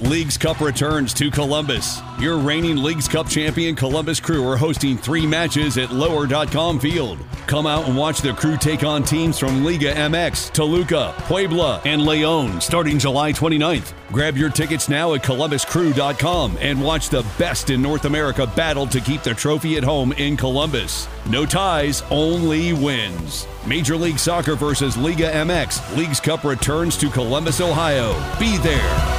Leagues Cup returns to Columbus. Your reigning Leagues Cup champion Columbus Crew are hosting 3 matches at Lower.com Field. Come out and watch the Crew take on teams from Liga MX, Toluca, Puebla, and León starting July 29th. Grab your tickets now at ColumbusCrew.com and watch the best in North America battle to keep the trophy at home in Columbus. No ties, only wins. Major League Soccer versus Liga MX. Leagues Cup returns to Columbus, Ohio. Be there.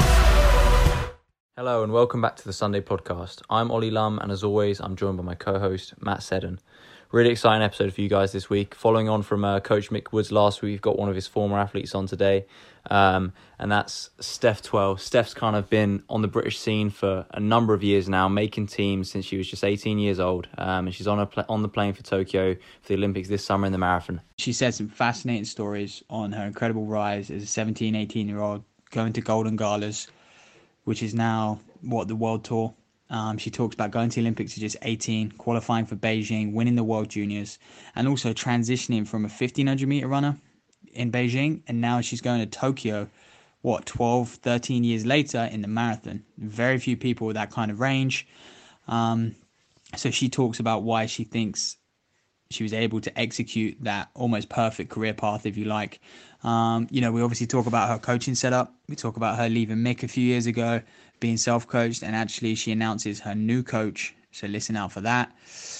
Hello and welcome back to the Sunday podcast. I'm Ollie Lum and as always I'm joined by my co-host Matt Seddon. Really exciting episode for you guys this week. Following on from Coach Mick Woods last week, we've got one of his former athletes on today, and that's Steph Twell. Steph's kind of been on the British scene for a number of years now, making teams since she was just 18 years old, and she's on the plane for Tokyo for the Olympics this summer in the marathon. She said some fascinating stories on her incredible rise as a 17, 18-year-old, going to Golden Galas, which is now, the World Tour. She talks about going to the Olympics at just 18, qualifying for Beijing, winning the World Juniors, and also transitioning from a 1,500-meter runner in Beijing, and now she's going to Tokyo, 12, 13 years later in the marathon. Very few people with that kind of range. So she talks about why she thinks she was able to execute that almost perfect career path, if you like. We obviously talk about her coaching setup. We talk about her leaving Mick a few years ago, being self-coached, and actually she announces her new coach. So listen out for that.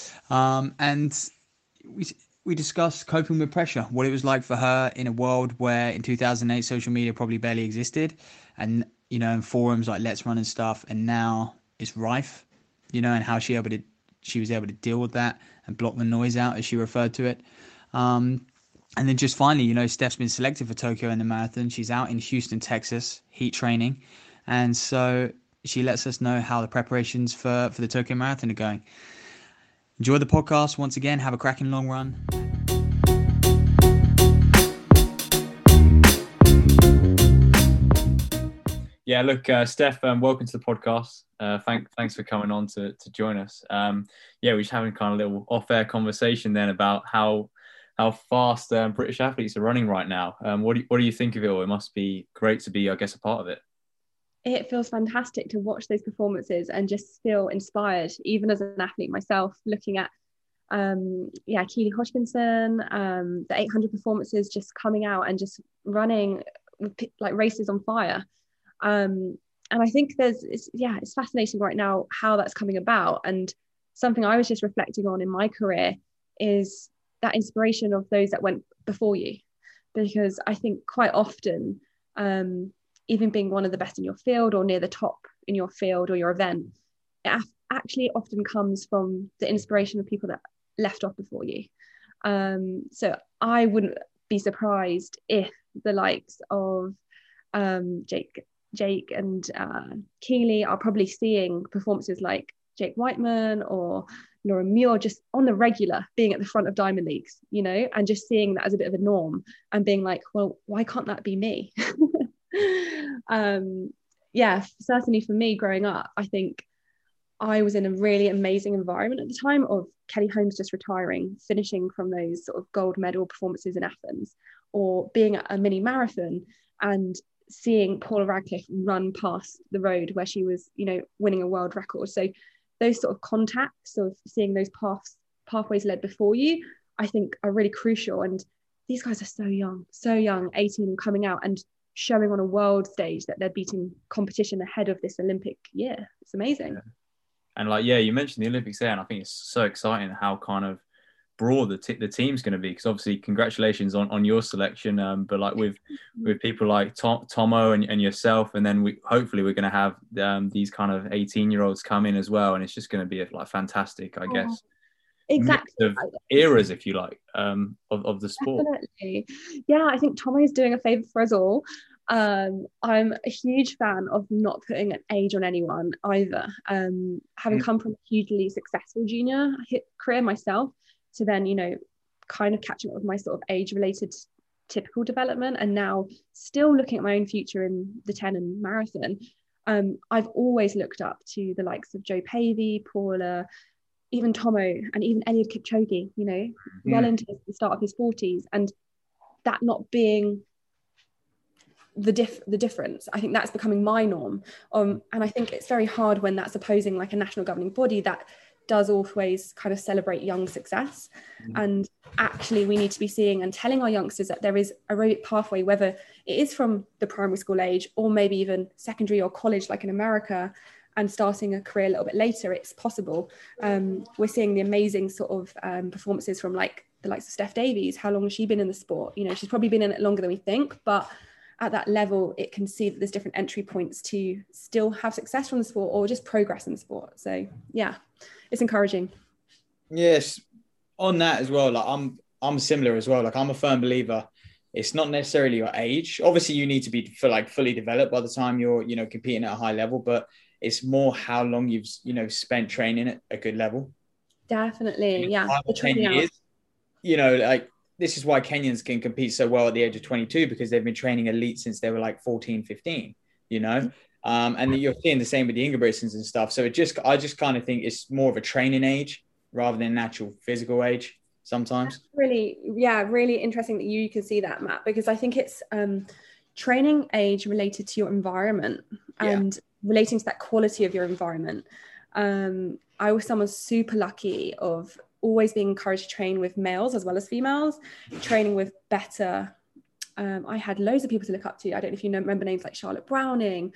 And we discussed coping with pressure, what it was like for her in a world where in 2008 social media probably barely existed, and in forums like Let's Run and stuff, and now it's rife, and how she was able to deal with that and block the noise out, as she referred to it. And then just finally, Steph's been selected for Tokyo in the marathon. She's out in Houston, Texas, heat training. And so she lets us know how the preparations for the Tokyo Marathon are going. Enjoy the podcast once again. Have a cracking long run. Yeah, look, Steph, welcome to the podcast. Thanks for coming on to join us. We're just having kind of a little off-air conversation then about how fast British athletes are running right now. What do you think of it all? It must be great to be, I guess, a part of it. It feels fantastic to watch those performances and just feel inspired, even as an athlete myself, looking at Keely Hodgkinson, the 800 performances just coming out and just running like races on fire. And I think it's fascinating right now how that's coming about. And something I was just reflecting on in my career is that inspiration of those that went before you, because I think quite often, even being one of the best in your field or near the top in your field or your event, it actually often comes from the inspiration of people that left off before you. So I wouldn't be surprised if the likes of Jake and Keely are probably seeing performances like Jake Whiteman or Laura Muir just on the regular, being at the front of Diamond Leagues, and just seeing that as a bit of a norm and being like, well, why can't that be me? Certainly for me growing up, I think I was in a really amazing environment at the time of Kelly Holmes just retiring, finishing from those sort of gold medal performances in Athens, or being at a mini marathon and seeing Paula Radcliffe run past the road where she was, winning a world record. So those sort of contacts of seeing those pathways led before you, I think are really crucial. And these guys are so young, 18 coming out and showing on a world stage that they're beating competition ahead of this Olympic year. It's amazing. Yeah. And you mentioned the Olympics there, and I think it's so exciting how kind of broad the team's going to be, because obviously congratulations on your selection, but with people like Tomo and yourself, and then hopefully we're going to have these kind of 18-year-olds come in as well, and it's just going to be a fantastic, I guess, exactly mix of eras, if you like, of the sport. Definitely. I think Tomo is doing a favor for us all. I'm a huge fan of not putting an age on anyone either. Having come from a hugely successful junior career myself, to then, kind of catching up with my sort of age-related typical development, and now still looking at my own future in the 10 and marathon. I've always looked up to the likes of Joe Pavey, Paula, even Tomo, and even Eliud Kipchoge, well into the start of his 40s, and that not being the difference. I think that's becoming my norm. And I think it's very hard when that's opposing like a national governing body that does always kind of celebrate young success. And actually we need to be seeing and telling our youngsters that there is a aerobic pathway, whether it is from the primary school age or maybe even secondary or college, like in America, and starting a career a little bit later. It's possible. We're seeing the amazing sort of performances from like the likes of Steph Davies. How long has she been in the sport? You know, she's probably been in it longer than we think, but at that level, it can see that there's different entry points to still have success from the sport or just progress in the sport. So yeah, it's encouraging. Yes, on that as well. Like I'm similar as well. Like I'm a firm believer. It's not necessarily your age. Obviously, you need to be fully developed by the time you're, you know, competing at a high level. But it's more how long you've, you know, spent training at a good level. Definitely, yeah. 5 or 10 years. You know, like this is why Kenyans can compete so well at the age of 22, because they've been training elite since they were like 14, 15. You know. And you're seeing the same with the Ingebrigtsens and stuff. So I just kind of think it's more of a training age rather than natural physical age sometimes. Really interesting that you can see that, Matt, because I think it's training age related to your environment and relating to that quality of your environment. I was someone super lucky of always being encouraged to train with males as well as females, training with better. I had loads of people to look up to. I don't know if you remember names like Charlotte Browning.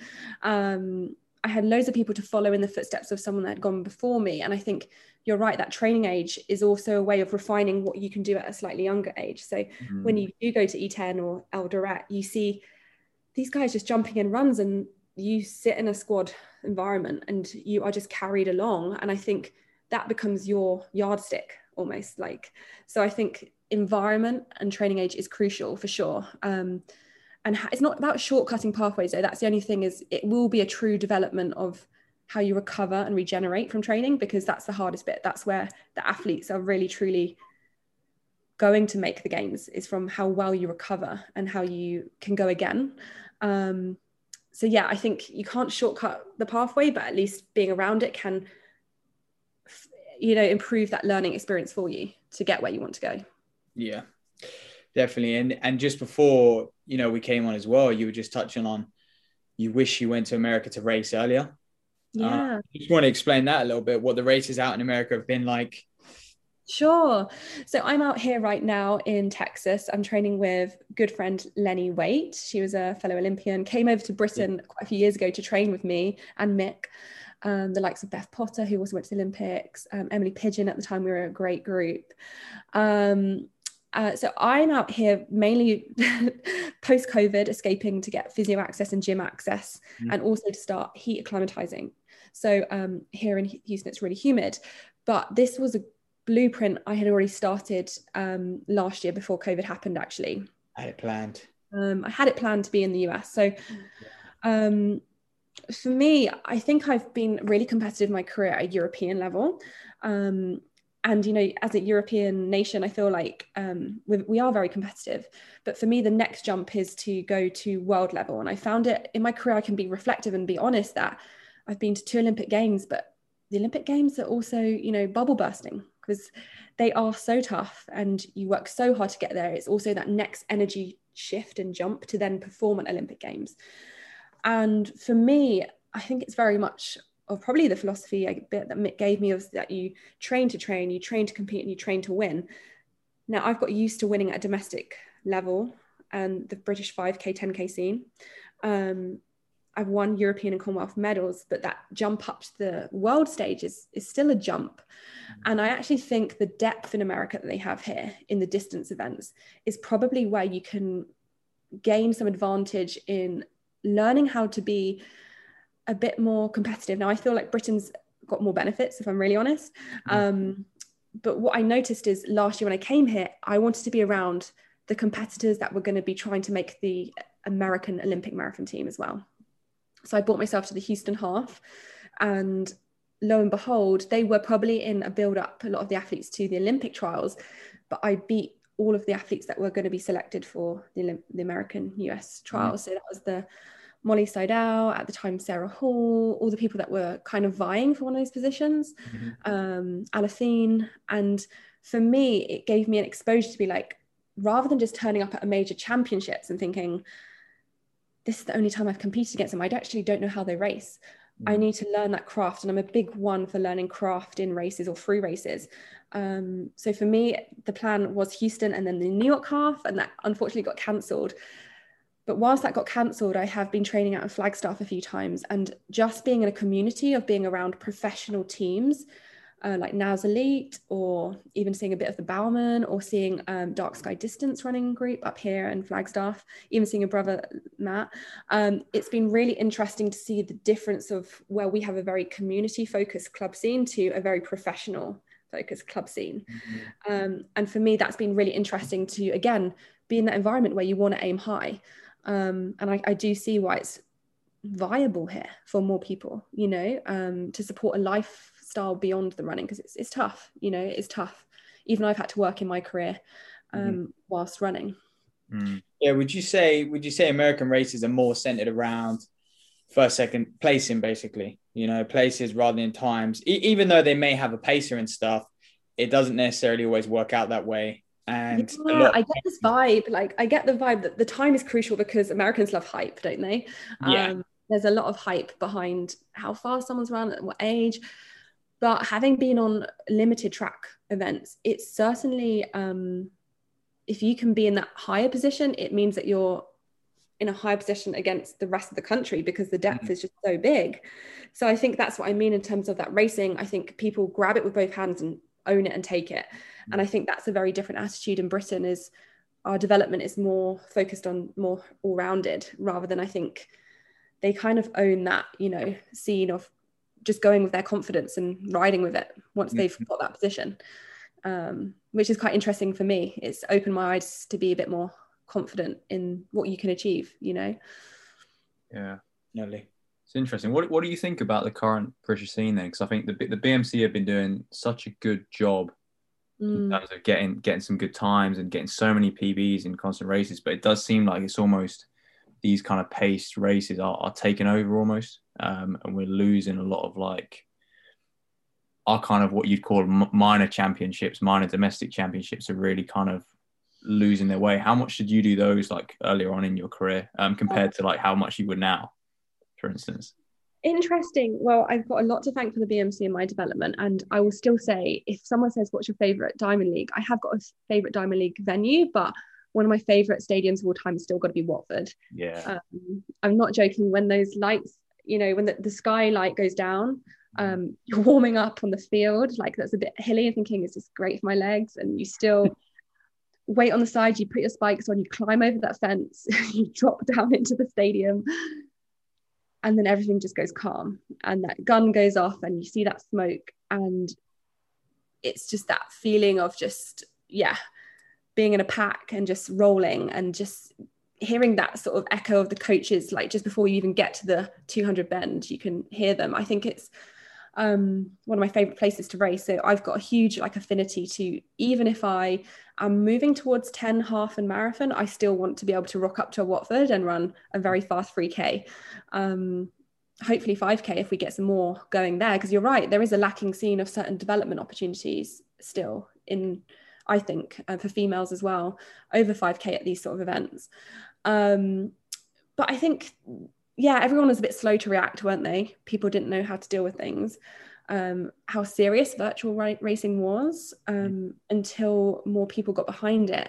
I had loads of people to follow in the footsteps of someone that had gone before me. And I think you're right, that training age is also a way of refining what you can do at a slightly younger age. So when you do go to E10 or Eldoret, you see these guys just jumping in runs and you sit in a squad environment and you are just carried along. And I think that becomes your yardstick almost like. So I think environment and training age is crucial for sure. And it's not about shortcutting pathways though. That's the only thing, is it will be a true development of how you recover and regenerate from training, because that's the hardest bit. That's where the athletes are really truly going to make the gains, is from how well you recover and how you can go again. So yeah, I think you can't shortcut the pathway, but at least being around it can, you know, improve that learning experience for you to get where you want to go. Yeah, definitely. And just before, you know, we came on as well, you were just touching on, you wish you went to America to race earlier. Yeah. Just want to explain that a little bit, what the races out in America have been like. Sure. So I'm out here right now in Texas. I'm training with good friend Lenny Waite. She was a fellow Olympian, came over to Britain quite a few years ago to train with me and Mick. The likes of Beth Potter, who also went to the Olympics, Emily Pigeon. At the time, we were a great group. So I'm out here mainly post-COVID, escaping to get physio access and gym access, and also to start heat acclimatizing. So here in Houston, it's really humid, but this was a blueprint I had already started last year before COVID happened, actually. I had it planned. I had it planned to be in the US. So for me, I think I've been really competitive in my career at a European level. And, you know, as a European nation, I feel like we are very competitive. But for me, the next jump is to go to world level. And I found it in my career, I can be reflective and be honest that I've been to 2 Olympic Games, but the Olympic Games are also, you know, bubble bursting, because they are so tough and you work so hard to get there. It's also that next energy shift and jump to then perform at Olympic Games. And for me, I think it's very much of probably the philosophy a bit that Mick gave me, of that you train to train, you train to compete, and you train to win. Now, I've got used to winning at a domestic level and the British 5K, 10K scene. I've won European and Commonwealth medals, but that jump up to the world stage is still a jump. And I actually think the depth in America that they have here in the distance events is probably where you can gain some advantage in learning how to be a bit more competitive. Now, I feel like Britain's got more benefits, if I'm really honest. But what I noticed is last year when I came here, I wanted to be around the competitors that were going to be trying to make the American Olympic marathon team as well. So I brought myself to the Houston half, and lo and behold, they were probably in a build-up, a lot of the athletes, to the Olympic trials, but I beat all of the athletes that were going to be selected for the American US trials. So that was the Molly Seidel, at the time Sarah Hall, all the people that were kind of vying for one of those positions, Alethine. And for me, it gave me an exposure to be like, rather than just turning up at a major championships and thinking, this is the only time I've competed against them. I actually don't know how they race. I need to learn that craft, and I'm a big one for learning craft in races or through races. So for me, the plan was Houston and then the New York half, and that unfortunately got cancelled. But whilst that got cancelled, I have been training out in Flagstaff a few times, and just being in a community of being around professional teams, like Now's Elite, or even seeing a bit of the Bowerman, or seeing Dark Sky Distance running group up here in Flagstaff, even seeing a brother, Matt. It's been really interesting to see the difference of where we have a very community focused club scene to a very professional focused club scene. And for me, that's been really interesting to, again, be in that environment where you want to aim high. And I do see why it's viable here for more people, you know, to support a lifestyle beyond the running, because it's tough, you know, it's tough. Even I've had to work in my career whilst running. Yeah, would you say American races are more centered around first, second placing, basically, you know, places rather than times, even though they may have a pacer and stuff, it doesn't necessarily always work out that way. And yeah, I get this vibe. Like, I get the vibe that the time is crucial because Americans love hype, don't they? Yeah. There's a lot of hype behind how fast someone's run at what age. But having been on limited track events, it's certainly, if you can be in that higher position, it means that you're in a higher position against the rest of the country because the depth is just so big. So I think that's what I mean in terms of that racing. I think people grab it with both hands and own it and take it. And I think that's a very different attitude in Britain. Is our development is more focused on more all-rounded, rather than, I think they kind of own that, you know, scene of just going with their confidence and riding with it once they've got that position, which is quite interesting for me. It's opened my eyes to be a bit more confident in what you can achieve, you know. Yeah, definitely. It's interesting. What do you think about the current British scene then? Because I think the BMC have been doing such a good job in terms of getting some good times and getting so many PBs in constant races, but it does seem like it's almost these kind of paced races are taking over almost, and we're losing a lot of like our kind of what you'd call minor championships, minor domestic championships are really kind of losing their way. How much did you do those like earlier on in your career compared to like how much you would now, for instance? Interesting. Well, I've got a lot to thank for the BMC in my development, and I will still say, if someone says what's your favorite Diamond League, I have got a favorite Diamond League venue, but one of my favorite stadiums of all time has still got to be Watford. Yeah. I'm not joking. When those lights, you know, when the sky light goes down, you're warming up on the field, like that's a bit hilly and thinking, is this great for my legs? And you still wait on the side, you put your spikes on, you climb over that fence, you drop down into the stadium, and then everything just goes calm, and that gun goes off and you see that smoke, and it's just that feeling of just, yeah, being in a pack and just rolling and just hearing that sort of echo of the coaches, like just before you even get to the 200 bend, you can hear them. I think it's one of my favorite places to race. So I've got a huge like affinity to, even if I am moving towards 10 half and marathon, I still want to be able to rock up to Watford and run a very fast 3K. Hopefully 5K if we get some more going there, because you're right, there is a lacking scene of certain development opportunities still in, I think, for females as well, over 5K at these sort of events. But I think, yeah, everyone was a bit slow to react, weren't they? People didn't know how to deal with things, how serious virtual racing was, until more people got behind it.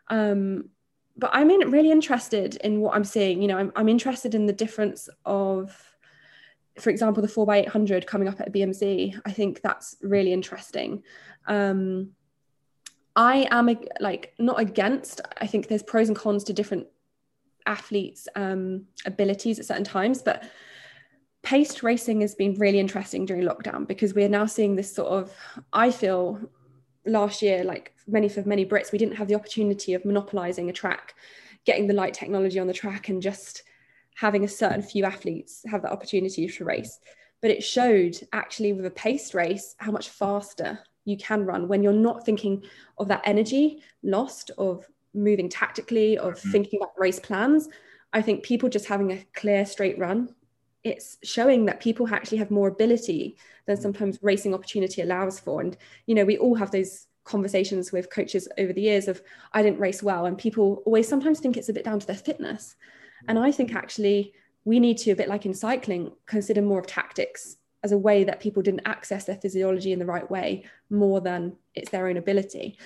But I'm really interested in what I'm seeing. You know, I'm interested in the difference of, for example, the 4x800 coming up at BMC. I think that's really interesting. I am like not against. I think there's pros and cons to different athletes' abilities at certain times, but paced racing has been really interesting during lockdown, because we're now seeing this sort of, I feel last year, like for many Brits, we didn't have the opportunity of monopolizing a track, getting the light technology on the track, and just having a certain few athletes have that opportunity to race. But it showed actually with a paced race how much faster you can run when you're not thinking of that energy lost of moving tactically, of thinking about race plans. I think people just having a clear straight run, it's showing that people actually have more ability than sometimes racing opportunity allows for. And, you know, we all have those conversations with coaches over the years of, I didn't race well. And people always sometimes think it's a bit down to their fitness. And I think actually we need to, a bit like in cycling, consider more of tactics as a way that people didn't access their physiology in the right way more than it's their own ability.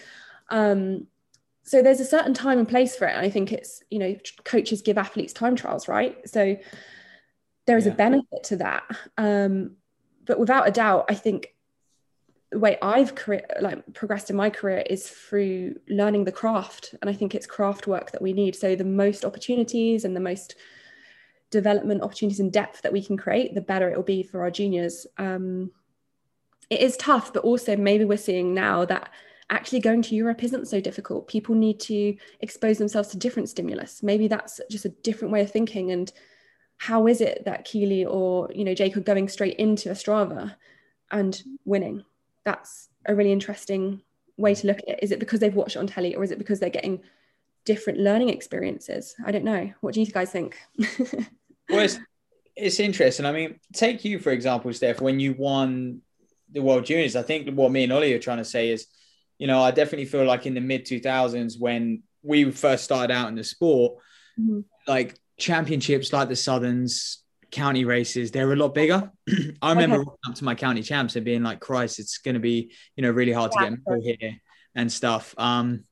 So there's a certain time and place for it. And I think it's, coaches give athletes time trials, right? So there is a benefit to that. But without a doubt, I think the way I've progressed in my career is through learning the craft. And I think it's craft work that we need. So the most opportunities and the most development opportunities and depth that we can create, the better it will be for our juniors. It is tough, but also maybe we're seeing now that actually going to Europe isn't so difficult. People need to expose themselves to different stimulus. Maybe that's just a different way of thinking. And how is it that Keely or, Jake are going straight into Ostrava and winning? That's a really interesting way to look at it. Is it because they've watched it on telly, or is it because they're getting different learning experiences? I don't know. What do you guys think? Well, it's interesting. I mean, take you, for example, Steph, when you won the World Juniors, I think what me and Ollie are trying to say is, I definitely feel like in the mid 2000s when we first started out in the sport, like championships like the Southerns, county races, they were a lot bigger. I remember running up to my county champs and being like, Christ, it's going to be, really hard to get a medal here and stuff. So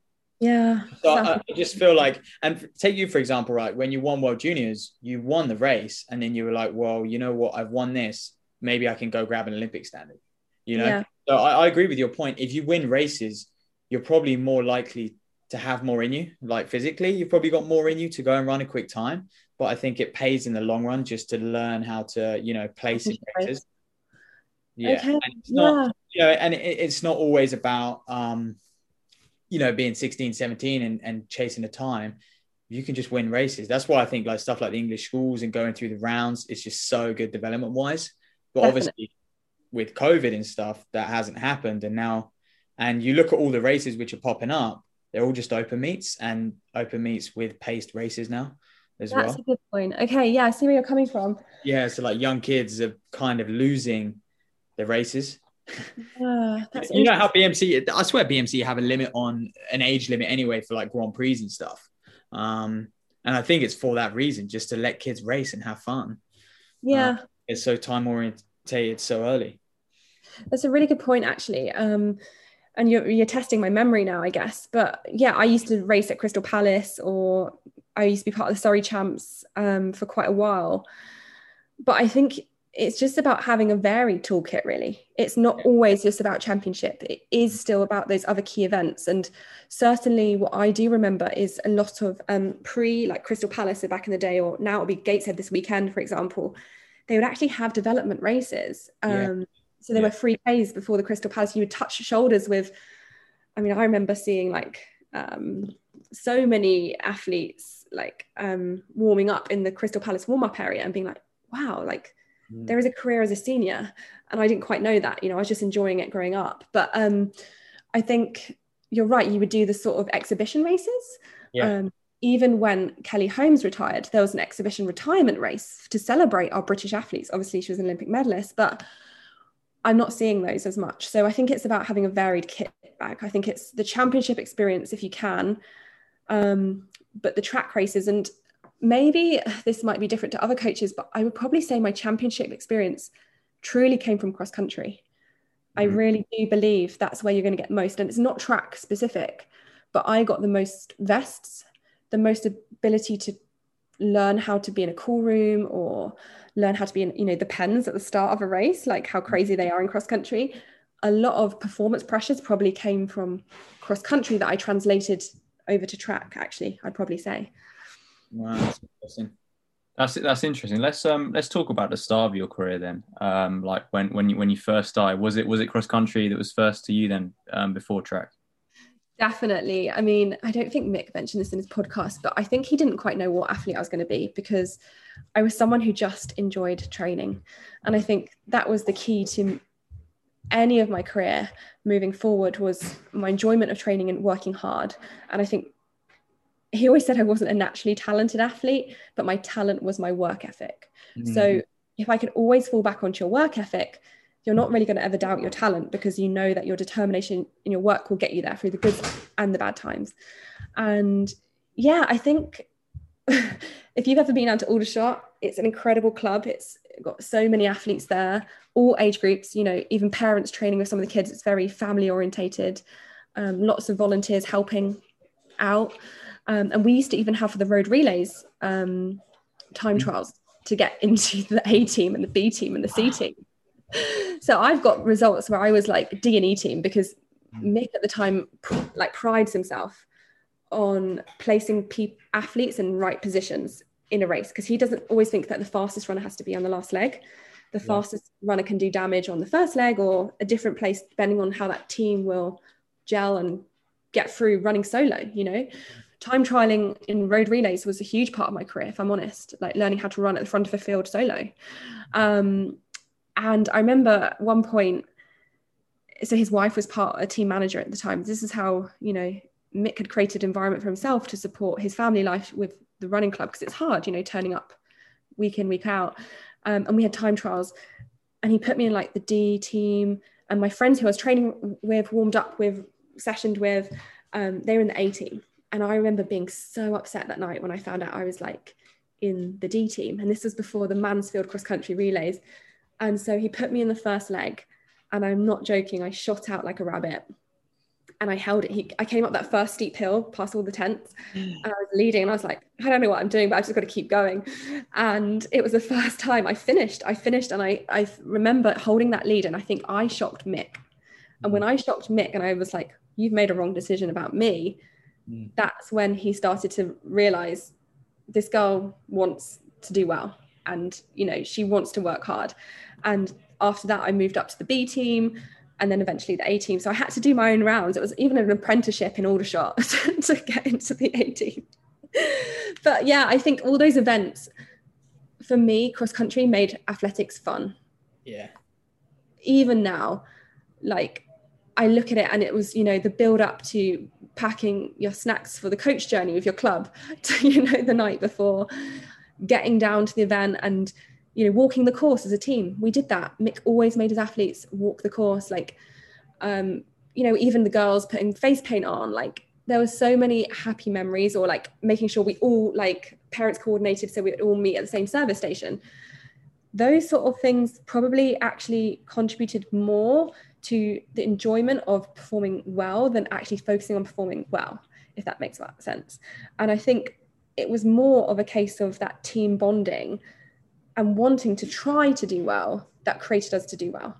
I just feel like, and take you, for example, right, when you won World Juniors, you won the race and then you were like, well, you know what, I've won this. Maybe I can go grab an Olympic standard, So I agree with your point. If you win races, you're probably more likely to have more in you, like physically, you've probably got more in you to go and run a quick time. But I think it pays in the long run just to learn how to, place in races. Yeah. Okay. And it's not, and it's not always about, being 16, 17 and chasing a time. You can just win races. That's why I think like stuff like the English schools and going through the rounds is just so good development wise. But obviously with COVID and stuff, that hasn't happened. And you look at all the races which are popping up, they're all just open meets with paced races now as well. That's a good point. Okay, yeah, I see where you're coming from. Yeah, so like young kids are kind of losing the races. That's you know how BMC, I swear BMC have a limit on an age limit anyway for like Grand Prix and stuff. And I think it's for that reason, just to let kids race and have fun. Yeah. It's so time orientated so early. That's a really good point, actually. And you're testing my memory now, I guess. But yeah, I used to race at Crystal Palace, or I used to be part of the Surrey Champs for quite a while. But I think it's just about having a varied toolkit, really. It's not always just about championship. It is still about those other key events. And certainly what I do remember is a lot of like Crystal Palace back in the day, or now it'll be Gateshead this weekend, for example, they would actually have development races. So there were 3Ks before the Crystal Palace. You would touch shoulders with, I remember seeing like so many athletes like warming up in the Crystal Palace warm-up area and being like, wow, like there is a career as a senior. And I didn't quite know that, I was just enjoying it growing up. But I think you're right. You would do the sort of exhibition races. Even when Kelly Holmes retired, there was an exhibition retirement race to celebrate our British athletes. Obviously, she was an Olympic medalist, but I'm not seeing those as much. So I think it's about having a varied kit bag. I think it's the championship experience if you can, but the track races, and maybe this might be different to other coaches, but I would probably say my championship experience truly came from cross country. I really do believe that's where you're going to get most. And it's not track specific, but I got the most vests, the most ability to learn how to be in a cool room, or learn how to be in, the pens at the start of a race, like how crazy they are in cross country. A lot of performance pressures probably came from cross country that I translated over to track, actually, I'd probably say. Wow, that's interesting. That's interesting. Let's talk about the start of your career then. Like when you first started, was it cross country that was first to you then, before track? Definitely. I mean, I don't think Mick mentioned this in his podcast, but I think he didn't quite know what athlete I was going to be, because I was someone who just enjoyed training. And I think that was the key to any of my career moving forward, was my enjoyment of training and working hard. And I think he always said I wasn't a naturally talented athlete, but my talent was my work ethic. So if I could always fall back onto your work ethic, you're not really going to ever doubt your talent, because you know that your determination in your work will get you there through the good and the bad times. And yeah, I think if you've ever been down to Aldershot, it's an incredible club. It's got so many athletes there, all age groups, you know, even parents training with some of the kids. It's very family orientated, lots of volunteers helping out. And we used to even have for the road relays time trials to get into the A team and the B team and the C team. So I've got results where I was like D and E team, because Mick at the time like prides himself on placing athletes in right positions in a race, because he doesn't always think that the fastest runner has to be on the last leg. The fastest runner can do damage on the first leg or a different place depending on how that team will gel and get through running solo. You know, time trialing in road relays was a huge part of my career, if I'm honest, like learning how to run at the front of a field solo. And I remember at one point, so his wife was a team manager at the time. This is how, you know, Mick had created an environment for himself to support his family life with the running club, because it's hard, you know, turning up week in, week out. And we had time trials, and he put me in like the D team, and my friends who I was training with, warmed up with, sessioned with, they were in the A team. And I remember being so upset that night when I found out I was like in the D team. And this was before the Mansfield cross country relays. And so he put me in the first leg, and I'm not joking, I shot out like a rabbit. And I held it. I came up that first steep hill past all the tents, and I was leading, and I was like, I don't know what I'm doing, but I just got to keep going. And it was the first time I finished, and I remember holding that lead, and I think I shocked Mick. And when I shocked Mick and I was like, you've made a wrong decision about me, that's when he started to realize this girl wants to do well, and, you know, she wants to work hard. And after that, I moved up to the B team, and then eventually the A team. So I had to do my own rounds. It was even an apprenticeship in Aldershot to get into the A team. But yeah, I think all those events, for me, cross country made athletics fun. Yeah. Even now, like, I look at it, and it was, you know, the build up to packing your snacks for the coach journey with your club to, you know, the night before, getting down to the event and, you know, walking the course as a team. We did that. Mick always made his athletes walk the course. Like, you know, even the girls putting face paint on, like there were so many happy memories, or like making sure we all, like, parents coordinated so we would all meet at the same service station. Those sort of things probably actually contributed more to the enjoyment of performing well than actually focusing on performing well, if that makes sense. And I think it was more of a case of that team bonding and wanting to try to do well that created us to do well.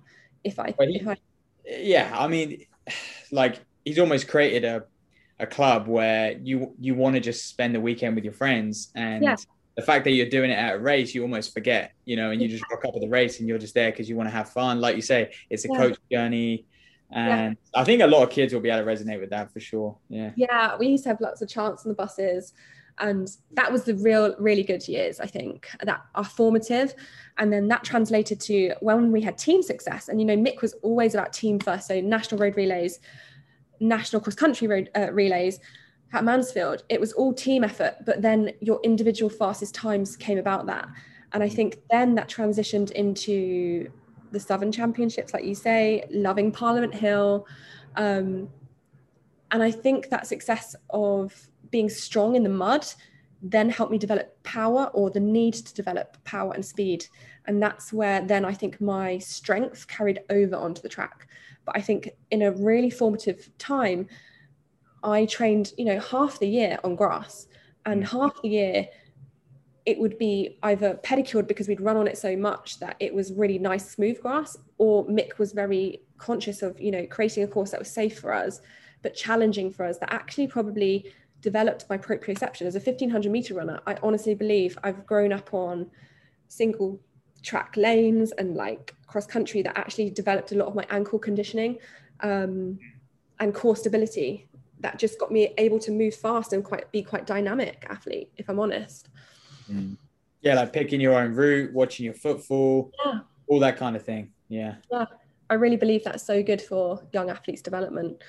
Yeah, I mean, like, he's almost created a club where you want to just spend the weekend with your friends, and the fact that you're doing it at a race, you almost forget, you know, and you just rock up at the race and you're just there because you want to have fun. Like you say, it's a coach journey. And I think a lot of kids will be able to resonate with that for sure. Yeah, we used to have lots of chants on the buses, and that was the really good years, I think, that are formative. And then that translated to when we had team success. And, you know, Mick was always about team first. So national road relays, national cross country road relays at Mansfield, it was all team effort, but then your individual fastest times came about that. And I think then that transitioned into the Southern Championships, like you say, loving Parliament Hill. And I think that success of being strong in the mud then helped me develop power, or the need to develop power and speed. And that's where then I think my strength carried over onto the track. But I think in a really formative time, I trained, you know, half the year on grass, and half the year it would be either pedicured because we'd run on it so much that it was really nice, smooth grass, or Mick was very conscious of, you know, creating a course that was safe for us, but challenging for us, that actually probably developed my proprioception. As a 1500 meter runner, I honestly believe I've grown up on single track lanes and like cross country that actually developed a lot of my ankle conditioning and core stability that just got me able to move fast and be quite dynamic athlete, if I'm honest. Yeah, like picking your own route, watching your footfall, all that kind of thing. Yeah, I really believe that's so good for young athletes' development.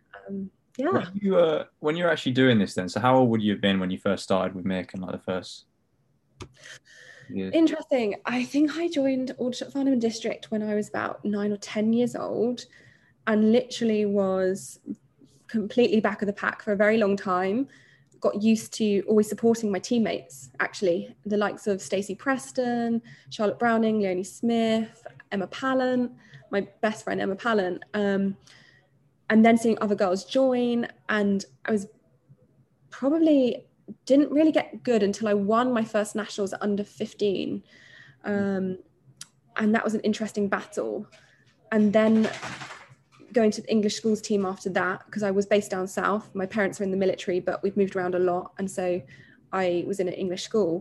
When you're actually doing this then, so how old would you have been when you first started with Mick and like the first years? Interesting. I think I joined Aldershot Farnham District when I was about 9 or 10 years old, and literally was completely back of the pack for a very long time. got used to always supporting my teammates, actually, the likes of Stacey Preston, Charlotte Browning, Leonie Smith, Emma Pallant, my best friend Emma Pallant, and then seeing other girls join. And I was probably didn't really get good until I won my first nationals at under 15. And that was an interesting battle. And then going to the English schools team after that, because I was based down south. My parents are in the military, but we've moved around a lot. And so I was in an English school.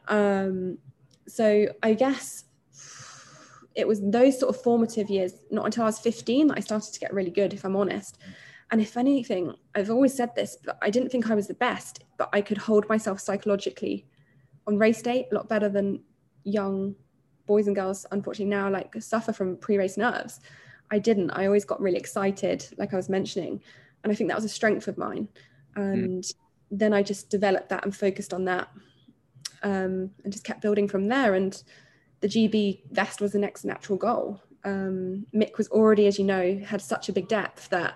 So I guess it was those sort of formative years, not until I was 15, that I started to get really good, if I'm honest. And if anything, I've always said this, but I didn't think I was the best, but I could hold myself psychologically on race day a lot better than young boys and girls, unfortunately now, like suffer from pre-race nerves. I didn't. I always got really excited, like I was mentioning. And I think that was a strength of mine. And then I just developed that and focused on that, and just kept building from there. And the GB vest was the next natural goal. Mick was already, as you know, had such a big depth that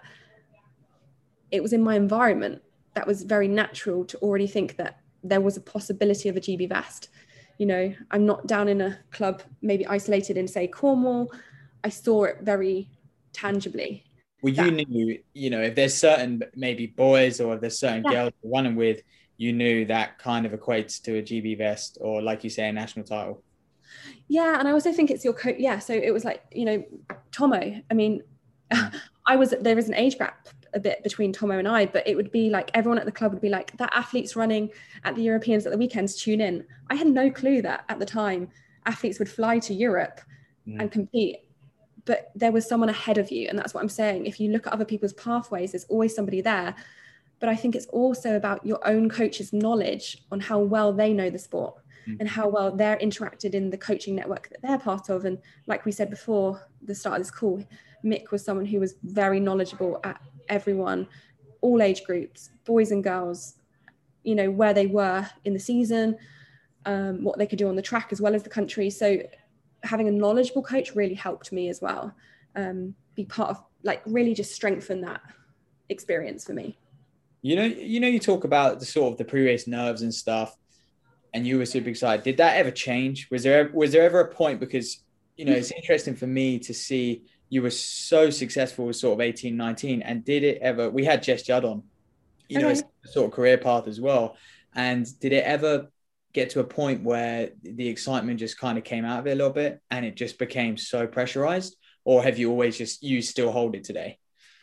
it was in my environment that was very natural to already think that there was a possibility of a GB vest. You know, I'm not down in a club, maybe isolated in, say, Cornwall. I saw it very tangibly. Well, you knew, you know, if there's certain maybe boys or if there's certain girls you're running with, you knew that kind of equates to a GB vest or, like you say, a national title. Yeah, and I also think it's your coach. Yeah, so it was like, you know, Tomo. I mean, there is an age gap a bit between Tomo and I, but it would be like everyone at the club would be like, that athlete's running at the Europeans at the weekends, tune in. I had no clue that at the time athletes would fly to Europe and compete. But there was someone ahead of you. And that's what I'm saying. If you look at other people's pathways, there's always somebody there. But I think it's also about your own coach's knowledge on how well they know the sport and how well they're interacted in the coaching network that they're part of. And like we said before the start of this call, Mick was someone who was very knowledgeable at everyone, all age groups, boys and girls, you know, where they were in the season, what they could do on the track as well as the country. So having a knowledgeable coach really helped me as well, be part of, like, really just strengthen that experience for me. You talk about the sort of the pre-race nerves and stuff, and you were super excited. Did that ever change? Was there ever a point, because, you know, it's interesting for me to see you were so successful with sort of 18, 19, and did it ever, we had Jess Judd on, you know, it's a sort of career path as well. And did it ever get to a point where the excitement just kind of came out of it a little bit and it just became so pressurized? Or have you always you still hold it today?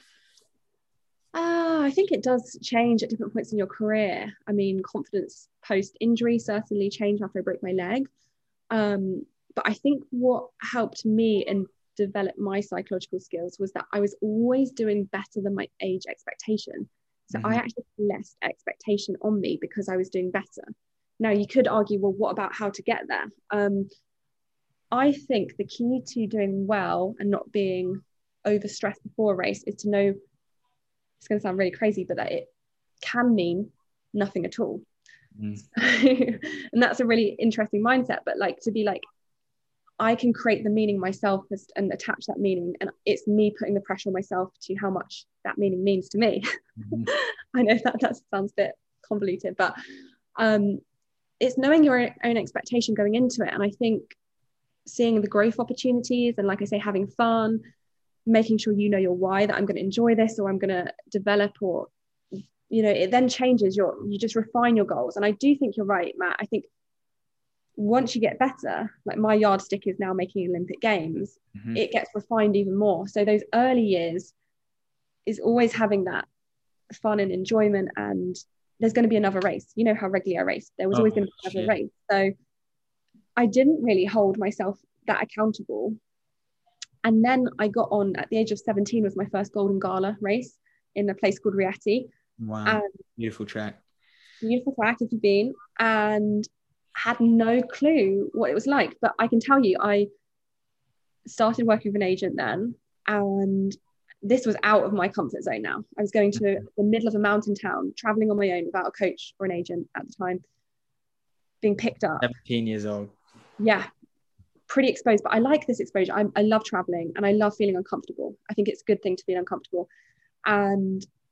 I think it does change at different points in your career. I mean, confidence post-injury certainly changed after I broke my leg. But I think what helped me and develop my psychological skills was that I was always doing better than my age expectation. So I actually had less expectation on me because I was doing better. Now, you could argue, well, what about how to get there? I think the key to doing well and not being overstressed before a race is to know, it's going to sound really crazy, but that it can mean nothing at all. And that's a really interesting mindset, but like to be like, I can create the meaning myself and attach that meaning, and it's me putting the pressure on myself to how much that meaning means to me. I know that sounds a bit convoluted, but it's knowing your own expectation going into it. And I think seeing the growth opportunities and, like I say, having fun, making sure you know your why, that I'm going to enjoy this or I'm going to develop, or, you know, it then changes you just refine your goals. And I do think you're right, Matt. I think once you get better, like my yardstick is now making Olympic Games, it gets refined even more. So those early years is always having that fun and enjoyment, and there's going to be another race. You know how regularly I race. There was always going to be another race. So I didn't really hold myself that accountable. And then I got on at the age of 17 was my first Golden Gala race in a place called Rieti. Wow. Beautiful track. Beautiful track if you've been. And had no clue what it was like. But I can tell you, I started working with an agent then, and this was out of my comfort zone now. I was going to the middle of a mountain town, traveling on my own without a coach or an agent at the time, being picked up. 17 years old. Yeah, pretty exposed, but I like this exposure. I love traveling and I love feeling uncomfortable. I think it's a good thing to feel uncomfortable. And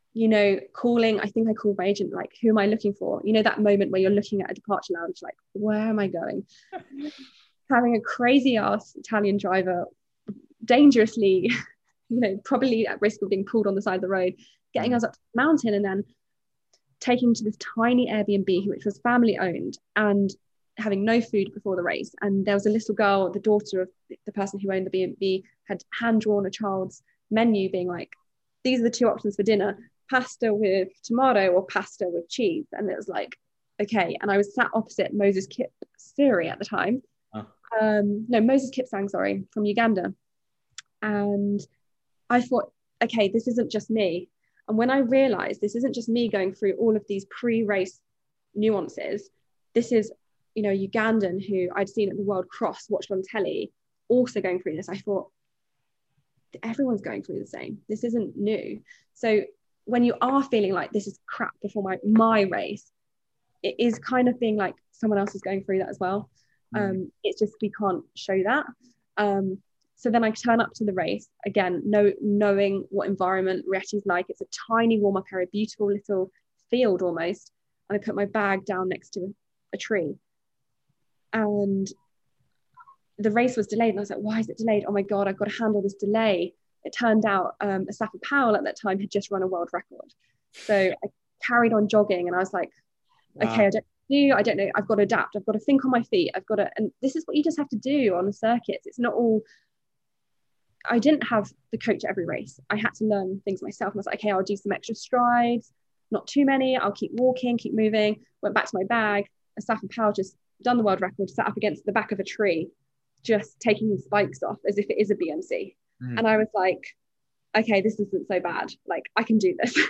calling, I think I called my agent, like, who am I looking for? That moment where you're looking at a departure lounge, like, where am I going? Having a crazy ass Italian driver, dangerously, probably at risk of being pulled on the side of the road, getting us up to the mountain, and then taking to this tiny Airbnb, which was family owned, and having no food before the race. And there was a little girl, the daughter of the person who owned the B&B, had hand drawn a child's menu being like, these are the two options for dinner: pasta with tomato or pasta with cheese. And it was like, okay. And I was sat opposite Moses Kipsang at the time. Moses Kipsang, sorry, from Uganda. And I thought, okay, this isn't just me. And when I realized this isn't just me going through all of these pre-race nuances, this is, Ugandan who I'd seen at the World Cross, watched on telly, also going through this. I thought, everyone's going through the same. This isn't new. So when you are feeling like this is crap before my race, it is kind of being like someone else is going through that as well. It's just we can't show that. So then I turn up to the race again, knowing what environment Rieti's like. It's a tiny warm-up area, beautiful little field almost. And I put my bag down next to a tree. And the race was delayed. And I was like, why is it delayed? Oh my God, I've got to handle this delay. It turned out Asafa Powell at that time had just run a world record. So I carried on jogging, and I was like, okay, I don't know. I've got to adapt. I've got to think on my feet. And this is what you just have to do on the circuits. It's not all, I didn't have the coach at every race. I had to learn things myself. And I was like, okay, I'll do some extra strides, not too many. I'll keep walking, keep moving. Went back to my bag. Asafa Powell just done the world record, sat up against the back of a tree, just taking his spikes off as if it is a BMC. And I was like, okay, this isn't so bad. Like, I can do this.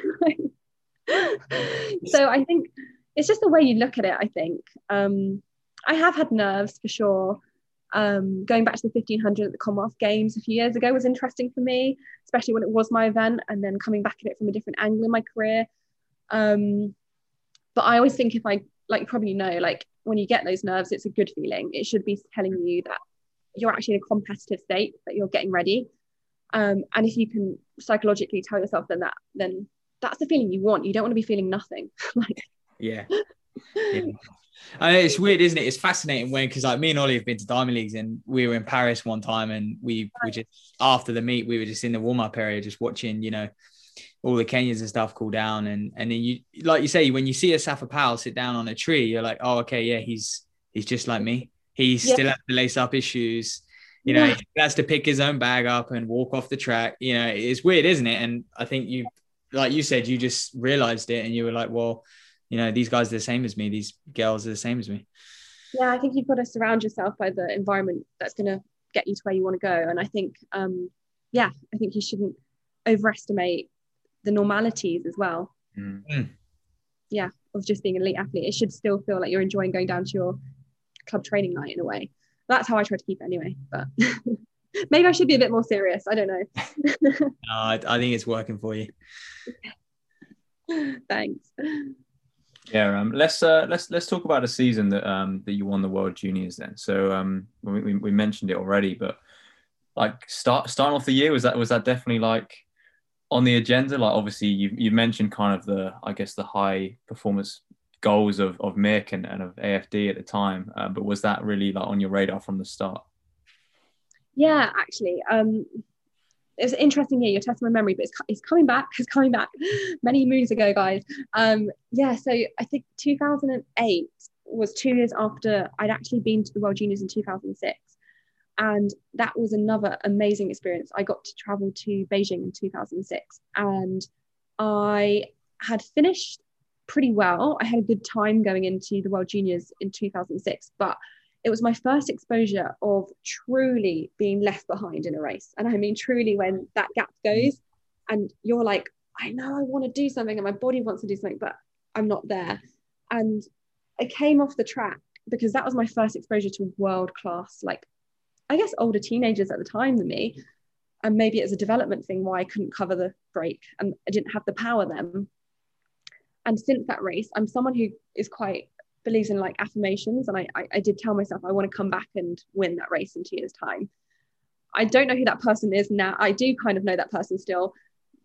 So I think it's just the way you look at it, I think. I have had nerves for sure. Going back to the 1500 at the Commonwealth Games a few years ago was interesting for me, especially when it was my event, and then coming back at it from a different angle in my career. But I always think, if I, like, you probably know, like, when you get those nerves, it's a good feeling. It should be telling you that you're actually in a competitive state, that you're getting ready. And if you can psychologically tell yourself then that's the feeling you want. You don't want to be feeling nothing. Yeah. I know, it's weird, isn't it? It's fascinating because like me and Ollie have been to Diamond Leagues, and we were in Paris one time, and we just, after the meet, we were just in the warm-up area just watching, all the Kenyans and stuff cool down, and then you, like you say, when you see Asafa Powell sit down on a tree, you're like, oh, okay, yeah, he's just like me. He still has to lace up his shoes. He has to pick his own bag up and walk off the track. It's weird, isn't it? And I think you, like you said, you just realized it, and you were like, well, these guys are the same as me. These girls are the same as me. Yeah, I think you've got to surround yourself by the environment that's going to get you to where you want to go. And I think, I think you shouldn't overestimate the normalities as well. Yeah, of just being an elite athlete. It should still feel like you're enjoying going down to your club training night in a way. That's how I try to keep it anyway. But maybe I should be a bit more serious. I don't know. No, I think it's working for you. Thanks. Yeah, let's talk about the season that you won the World Juniors then. So we mentioned it already, but like starting off the year, was that definitely like on the agenda? Like, obviously you mentioned kind of the high performance goals of Mick and of AFD at the time, but was that really like on your radar from the start? Yeah, actually, it was an interesting year. You're testing my memory, but it's coming back. It's coming back many moons ago, guys. So I think 2008 was 2 years after I'd actually been to the World Juniors in 2006. And that was another amazing experience. I got to travel to Beijing in 2006, and I had finished pretty well. I had a good time going into the World Juniors in 2006, but it was my first exposure of truly being left behind in a race. And I mean, truly, when that gap goes and you're like, I know I want to do something and my body wants to do something, but I'm not there. And I came off the track because that was my first exposure to world-class, like, I guess older teenagers at the time than me. And maybe it's a development thing why I couldn't cover the break and I didn't have the power then. And since that race, I'm someone who is quite believes in like affirmations, and I did tell myself I want to come back and win that race in 2 years' time. I don't know who that person is now. I do kind of know that person still,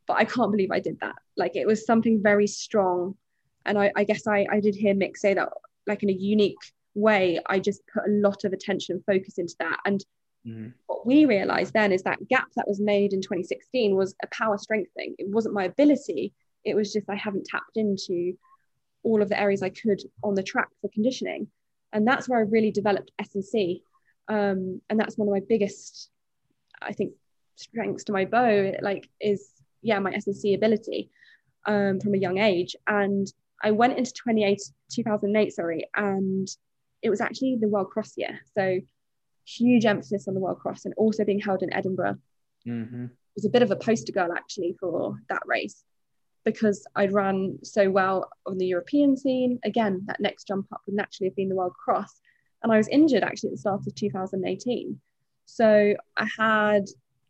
but I can't believe I did that. Like, it was something very strong. And I guess I did hear Mick say that, like, in a unique way, I just put a lot of attention and focus into that. And what we realized then is that gap that was made in 2016 was a power strength thing. It wasn't my ability. It was just I haven't tapped into all of the areas I could on the track for conditioning. And that's where I really developed S&C. And that's one of my biggest, I think, strengths to my bow, like, is my S&C ability from a young age. And I went into 2008, and it was actually the World Cross year. So huge emphasis on the World Cross, and also being held in Edinburgh. It was a bit of a poster girl actually for that race, because I'd run so well on the European scene. Again, that next jump up would naturally have been the World Cross. And I was injured actually at the start of 2018. So I had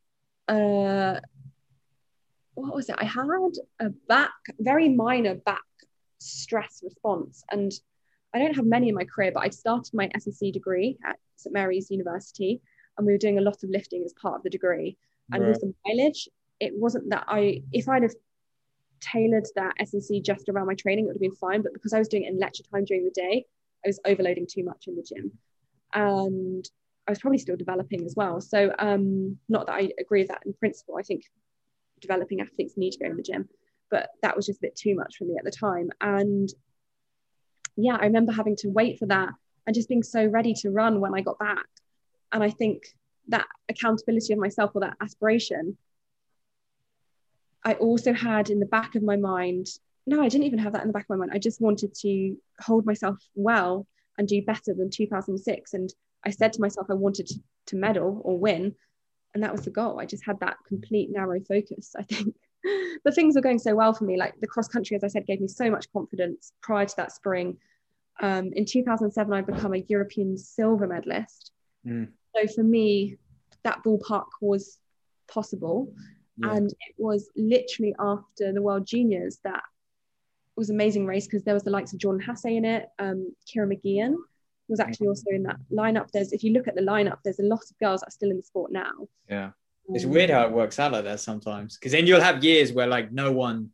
what was it? I had a very minor back stress response. And I don't have many in my career, but I'd started my S&C degree at St Mary's University, and we were doing a lot of lifting as part of the degree. And with the mileage, it wasn't that if I'd have tailored that S&C just around my training, it would have been fine. But because I was doing it in lecture time during the day, I was overloading too much in the gym. And I was probably still developing as well. So not that I agree with that in principle. I think developing athletes need to go in the gym, but that was just a bit too much for me at the time. And yeah, I remember having to wait for that and just being so ready to run when I got back. And I think that accountability of myself, or that aspiration, I also had in the back of my mind. No, I didn't even have that in the back of my mind. I just wanted to hold myself well and do better than 2006. And I said to myself, I wanted to medal or win. And that was the goal. I just had that complete narrow focus. I think the things were going so well for me. Like the cross country, as I said, gave me so much confidence prior to that spring. In 2007, I'd become a European silver medalist. So for me, that ballpark was possible. And it was literally after the World Juniors that it was an amazing race, because there was the likes of Jordan Hasse in it. Kira McGeehan was actually also in that lineup. If you look at the lineup, there's a lot of girls that are still in the sport now. Yeah. It's weird how it works out like that sometimes, because then you'll have years where like no one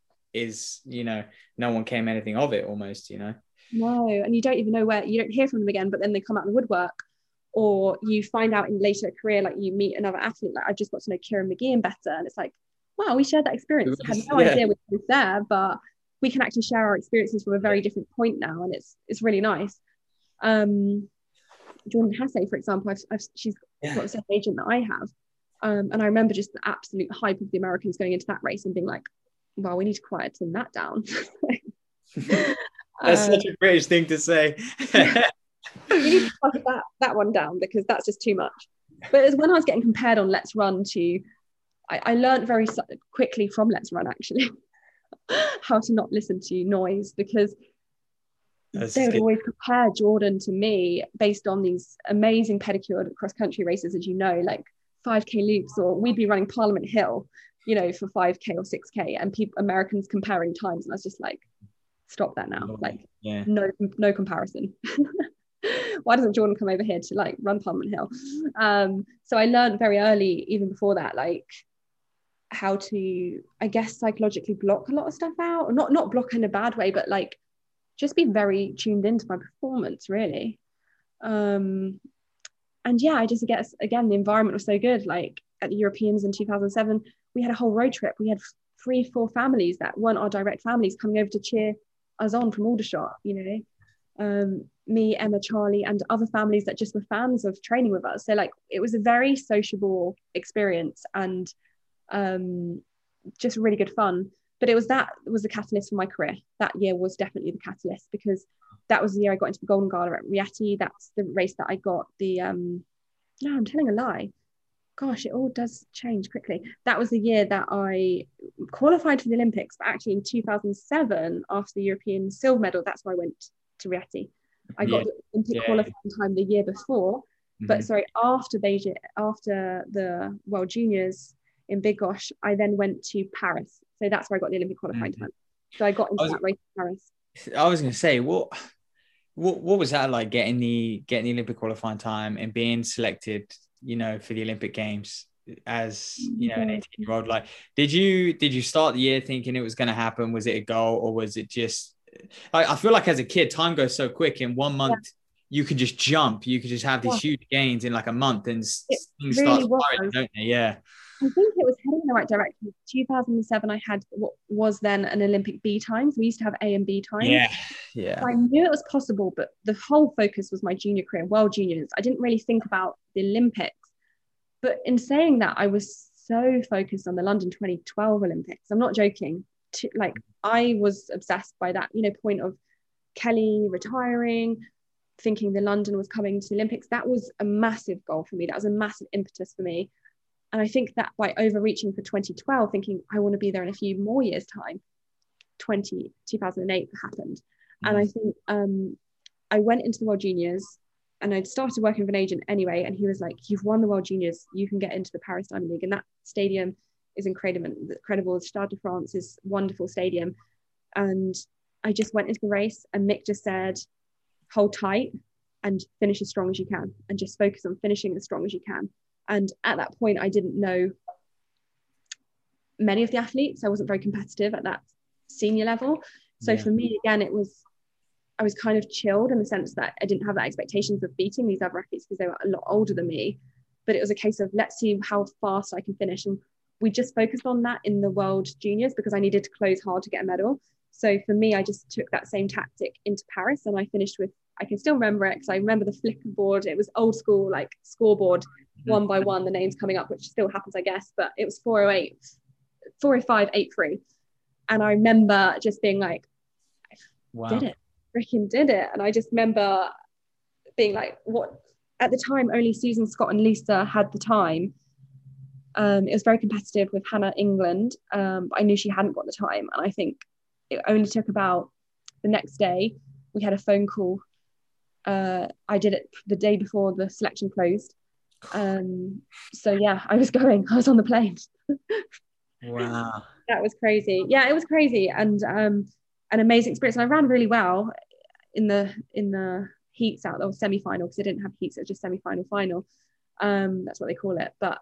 came anything of it almost, No, and you don't even know where, you don't hear from them again, but then they come out in the woodwork, or you find out in later career, like you meet another athlete, like I've just got to know Kieran McGeehan better, and it's like, wow, we shared that experience. I had no idea we were there, but we can actually share our experiences from a very different point now, and it's really nice. Jordan Hasse, for example, she's got the same agent that I have, and I remember just the absolute hype of the Americans going into that race and being like, well, we need to quieten that down. That's such a British thing to say. You need to quiet that one down, because that's just too much. But as when I was getting compared on Let's Run to, I learned very quickly from Let's Run actually how to not listen to noise, because they would always compare Jordan to me based on these amazing pedicured cross-country races, as you know, like 5K loops, or we'd be running Parliament Hill, for 5K or 6K, and Americans comparing times, and I was just like, stop that now. Like, no comparison. Why doesn't Jordan come over here to like run Parliament Hill? So I learned very early, even before that, like how to, I guess, psychologically block a lot of stuff out, or not block in a bad way, but like just be very tuned into my performance, really. And yeah, I just guess, again, the environment was so good. Like at the Europeans in 2007, we had a whole road trip. We had 3-4 families that weren't our direct families coming over to cheer us on from Aldershot, me, Emma, Charlie, and other families that just were fans of training with us. So like it was a very sociable experience, and just really good fun. But it was the catalyst for my career. That year was definitely the catalyst, because that was the year I got into the Golden Gala at Rieti. That's the race that I got the no, I'm telling a lie. Gosh, it all does change quickly. That was the year that I qualified for the Olympics, but actually in 2007, after the European silver medal, that's why I went to Rieti. I got the Olympic qualifying time the year before, but sorry, after Beijing, after the World Juniors in Big Gosh, I then went to Paris. So that's where I got the Olympic qualifying time. So I got into that race in Paris. I was going to say, what was that like, getting the Olympic qualifying time and being selected, for the Olympic Games? as an 18-year-old. Like, did you start the year thinking it was going to happen? Was it a goal, or was it just? I feel like as a kid, time goes so quick. In 1 month, you could just jump. You could just have these huge gains in like a month, and things start spiraling, don't they? Yeah. I think it was heading in the right direction. 2007, I had what was then an Olympic B times. We used to have A and B times. Yeah. So I knew it was possible, but the whole focus was my junior career, World Juniors. I didn't really think about the Olympics. But in saying that, I was so focused on the London 2012 Olympics. I'm not joking. I was obsessed by that, point of Kelly retiring, thinking the London was coming to the Olympics. That was a massive goal for me. That was a massive impetus for me. And I think that by overreaching for 2012, thinking I want to be there in a few more years' time, 2008 happened. And I think I went into the World Juniors, and I'd started working with an agent anyway. And he was like, you've won the World Juniors, you can get into the Paris Diamond League. And that stadium is incredible. The Stade de France is a wonderful stadium. And I just went into the race, and Mick just said, hold tight and finish as strong as you can, and just focus on finishing as strong as you can. And at that point, I didn't know many of the athletes. I wasn't very competitive at that senior level. So for me, again, I was kind of chilled in the sense that I didn't have that expectations of beating these other athletes because they were a lot older than me. But it was a case of, let's see how fast I can finish. And we just focused on that in the World Juniors because I needed to close hard to get a medal. So for me, I just took that same tactic into Paris, and I finished with, I can still remember it because I remember the flicker board. It was old school, like scoreboard, one by one, the names coming up, which still happens, I guess, but it was 4:05, 8:3. And I remember just being like, wow, did it, freaking did it. And I just remember being like, what, at the time, only Susan Scott and Lisa had the time. It was very competitive with Hannah England, but I knew she hadn't got the time. And I think it only took about the next day, we had a phone call. I did it the day before the selection closed. So yeah, I was on the plane. Wow. That was crazy. Yeah, it was crazy, and an amazing experience. And I ran really well in the heats out of semi-final, because I didn't have heats, it was just semi-final, final. That's what they call it. But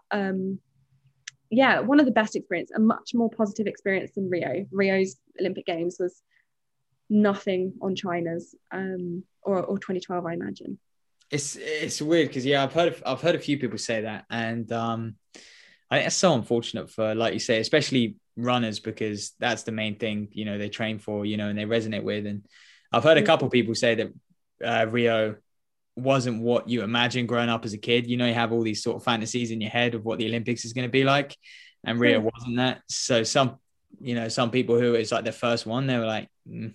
yeah, one of the best experience, a much more positive experience than Rio. Rio's Olympic Games was nothing on China's, or 2012, I imagine. It's weird because I've heard a few people say that, and I think it's so unfortunate for, like you say, especially runners, because that's the main thing they train for, and they resonate with. And I've heard a couple of people say that Rio wasn't what you imagine growing up as a kid. You have all these sort of fantasies in your head of what the Olympics is going to be like, and Rio wasn't that. So some people who it's like their first one, they were like,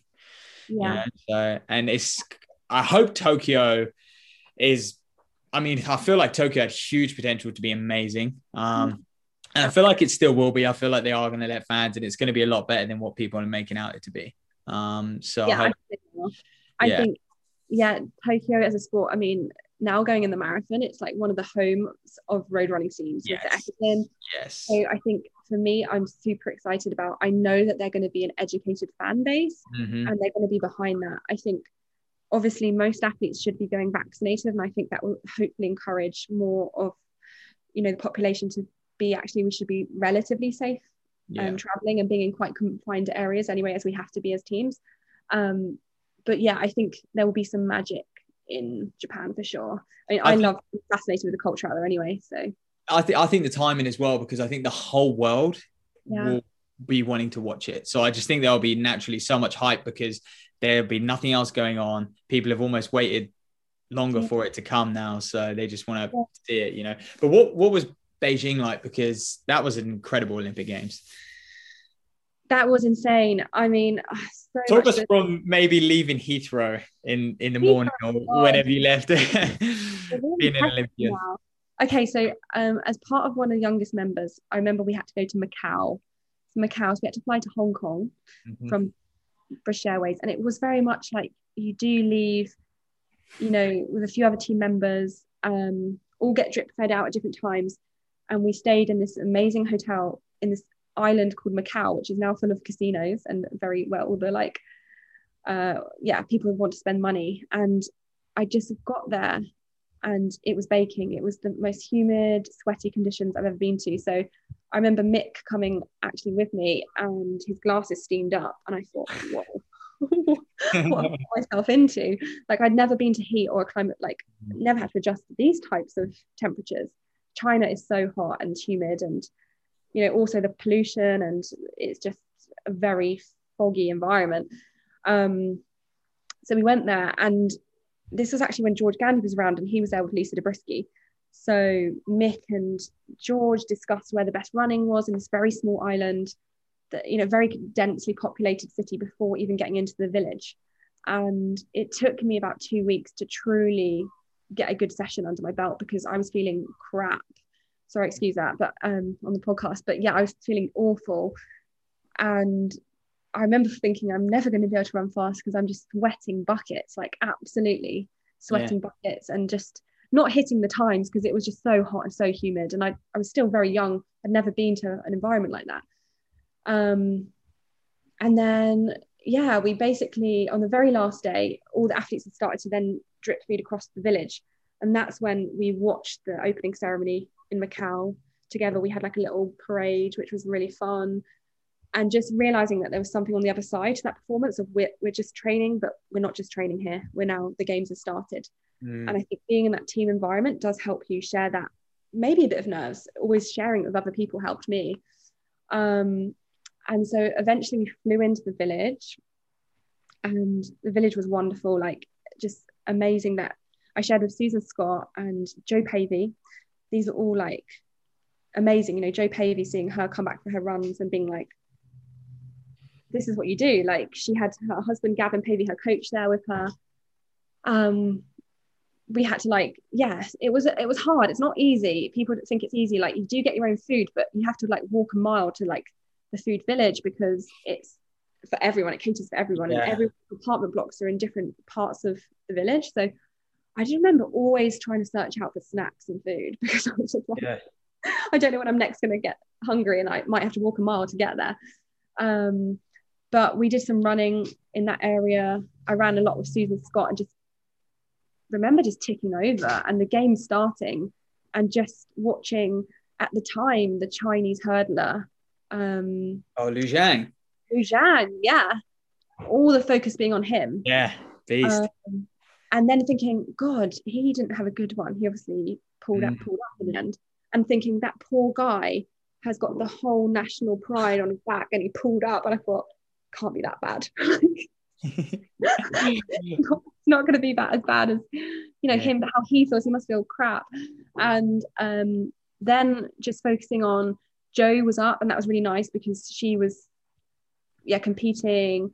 So, and I hope Tokyo is, I feel like Tokyo had huge potential to be amazing. And I feel like it still will be. I feel like they are going to let fans, and it's going to be a lot better than what people are making out it to be. So yeah, I think Tokyo as a sport, now going in the marathon, it's like one of the homes of road running scenes. Yes. Yes. So I think for me, I'm super excited about, I know that they're going to be an educated fan base, and they're going to be behind that. I think obviously most athletes should be going vaccinated, and I think that will hopefully encourage more of the population to be, we should be relatively safe traveling and being in quite confined areas anyway, as we have to be as teams. But yeah, I think there will be some magic in Japan for sure. I love, fascinated with the culture out there anyway. So I think the timing as well, because I think the whole world will be wanting to watch it. So I just think there'll be naturally so much hype because there'll be nothing else going on. People have almost waited longer for it to come now, so they just want to see it, But what was Beijing like? Because that was an incredible Olympic Games. That was insane. Talk us from maybe leaving Heathrow in the morning or whenever you left, being an Olympian. Wow. Okay, so as part of one of the youngest members, I remember we had to go to Macau. So we had to fly to Hong Kong from British Airways, and it was very much like you do leave, with a few other team members, all get drip fed out at different times, and we stayed in this amazing hotel in this island called Macau, which is now full of casinos and very well, they're like people who want to spend money. And I just got there and it was baking. It was the most humid, sweaty conditions I've ever been to. So I remember Mick coming actually with me, and his glasses steamed up, and I thought, whoa, what have I got myself into? Like, I'd never been to heat or a climate, like never had to adjust to these types of temperatures. China is so hot and humid, and also the pollution, and it's just a very foggy environment. So we went there, and this was actually when George Gandy was around, and he was there with Lisa Zabriskie. So Mick and George discussed where the best running was in this very small island, that very densely populated city, before even getting into the village. And it took me about 2 weeks to truly get a good session under my belt, because I was feeling crap. Sorry, excuse that, but on the podcast. But yeah, I was feeling awful. And I remember thinking, I'm never going to be able to run fast, because I'm just sweating buckets, like absolutely sweating buckets, and just not hitting the times because it was just so hot and so humid. And I was still very young. I'd never been to an environment like that. And then, yeah, we basically, on the very last day, all the athletes had started to then drip feed across the village. And that's when we watched the opening ceremony in Macau together. We had like a little parade, which was really fun. And just realizing that there was something on the other side to that performance of we're just training, but we're not just training here. The games have started. And I think being in that team environment does help you share that, maybe a bit of nerves. Always sharing it with other people helped me. And so eventually we flew into the village, and the village was wonderful, like just amazing, that I shared with Susan Scott and Jo Pavey. These are all like amazing. Jo Pavey, seeing her come back for her runs and being like, this is what you do. Like, she had her husband Gavin Pavey, her coach, there with her. We had to it was hard. It's not easy. People think it's easy. Like, you do get your own food, but you have to like walk a mile to like the food village, because it's for everyone. It caters for everyone. And every apartment blocks are in different parts of the village. So I just remember always trying to search out for snacks and food, because I was just like, I don't know when I'm next going to get hungry, and I might have to walk a mile to get there. But we did some running in that area. I ran a lot with Susan Scott, and just remember just ticking over, and the game starting, and just watching at the time the Chinese hurdler. Lu Zhang. Lu Zhang, yeah. All the focus being on him. Yeah, beast. And then thinking, God, he didn't have a good one. He obviously pulled up in the end. And thinking, that poor guy has got the whole national pride on his back, and he pulled up, and I thought, can't be that bad. It's not going to be that as bad as him, but how he feels. He must feel crap. And then just focusing on Jo was up, and that was really nice, because she was competing.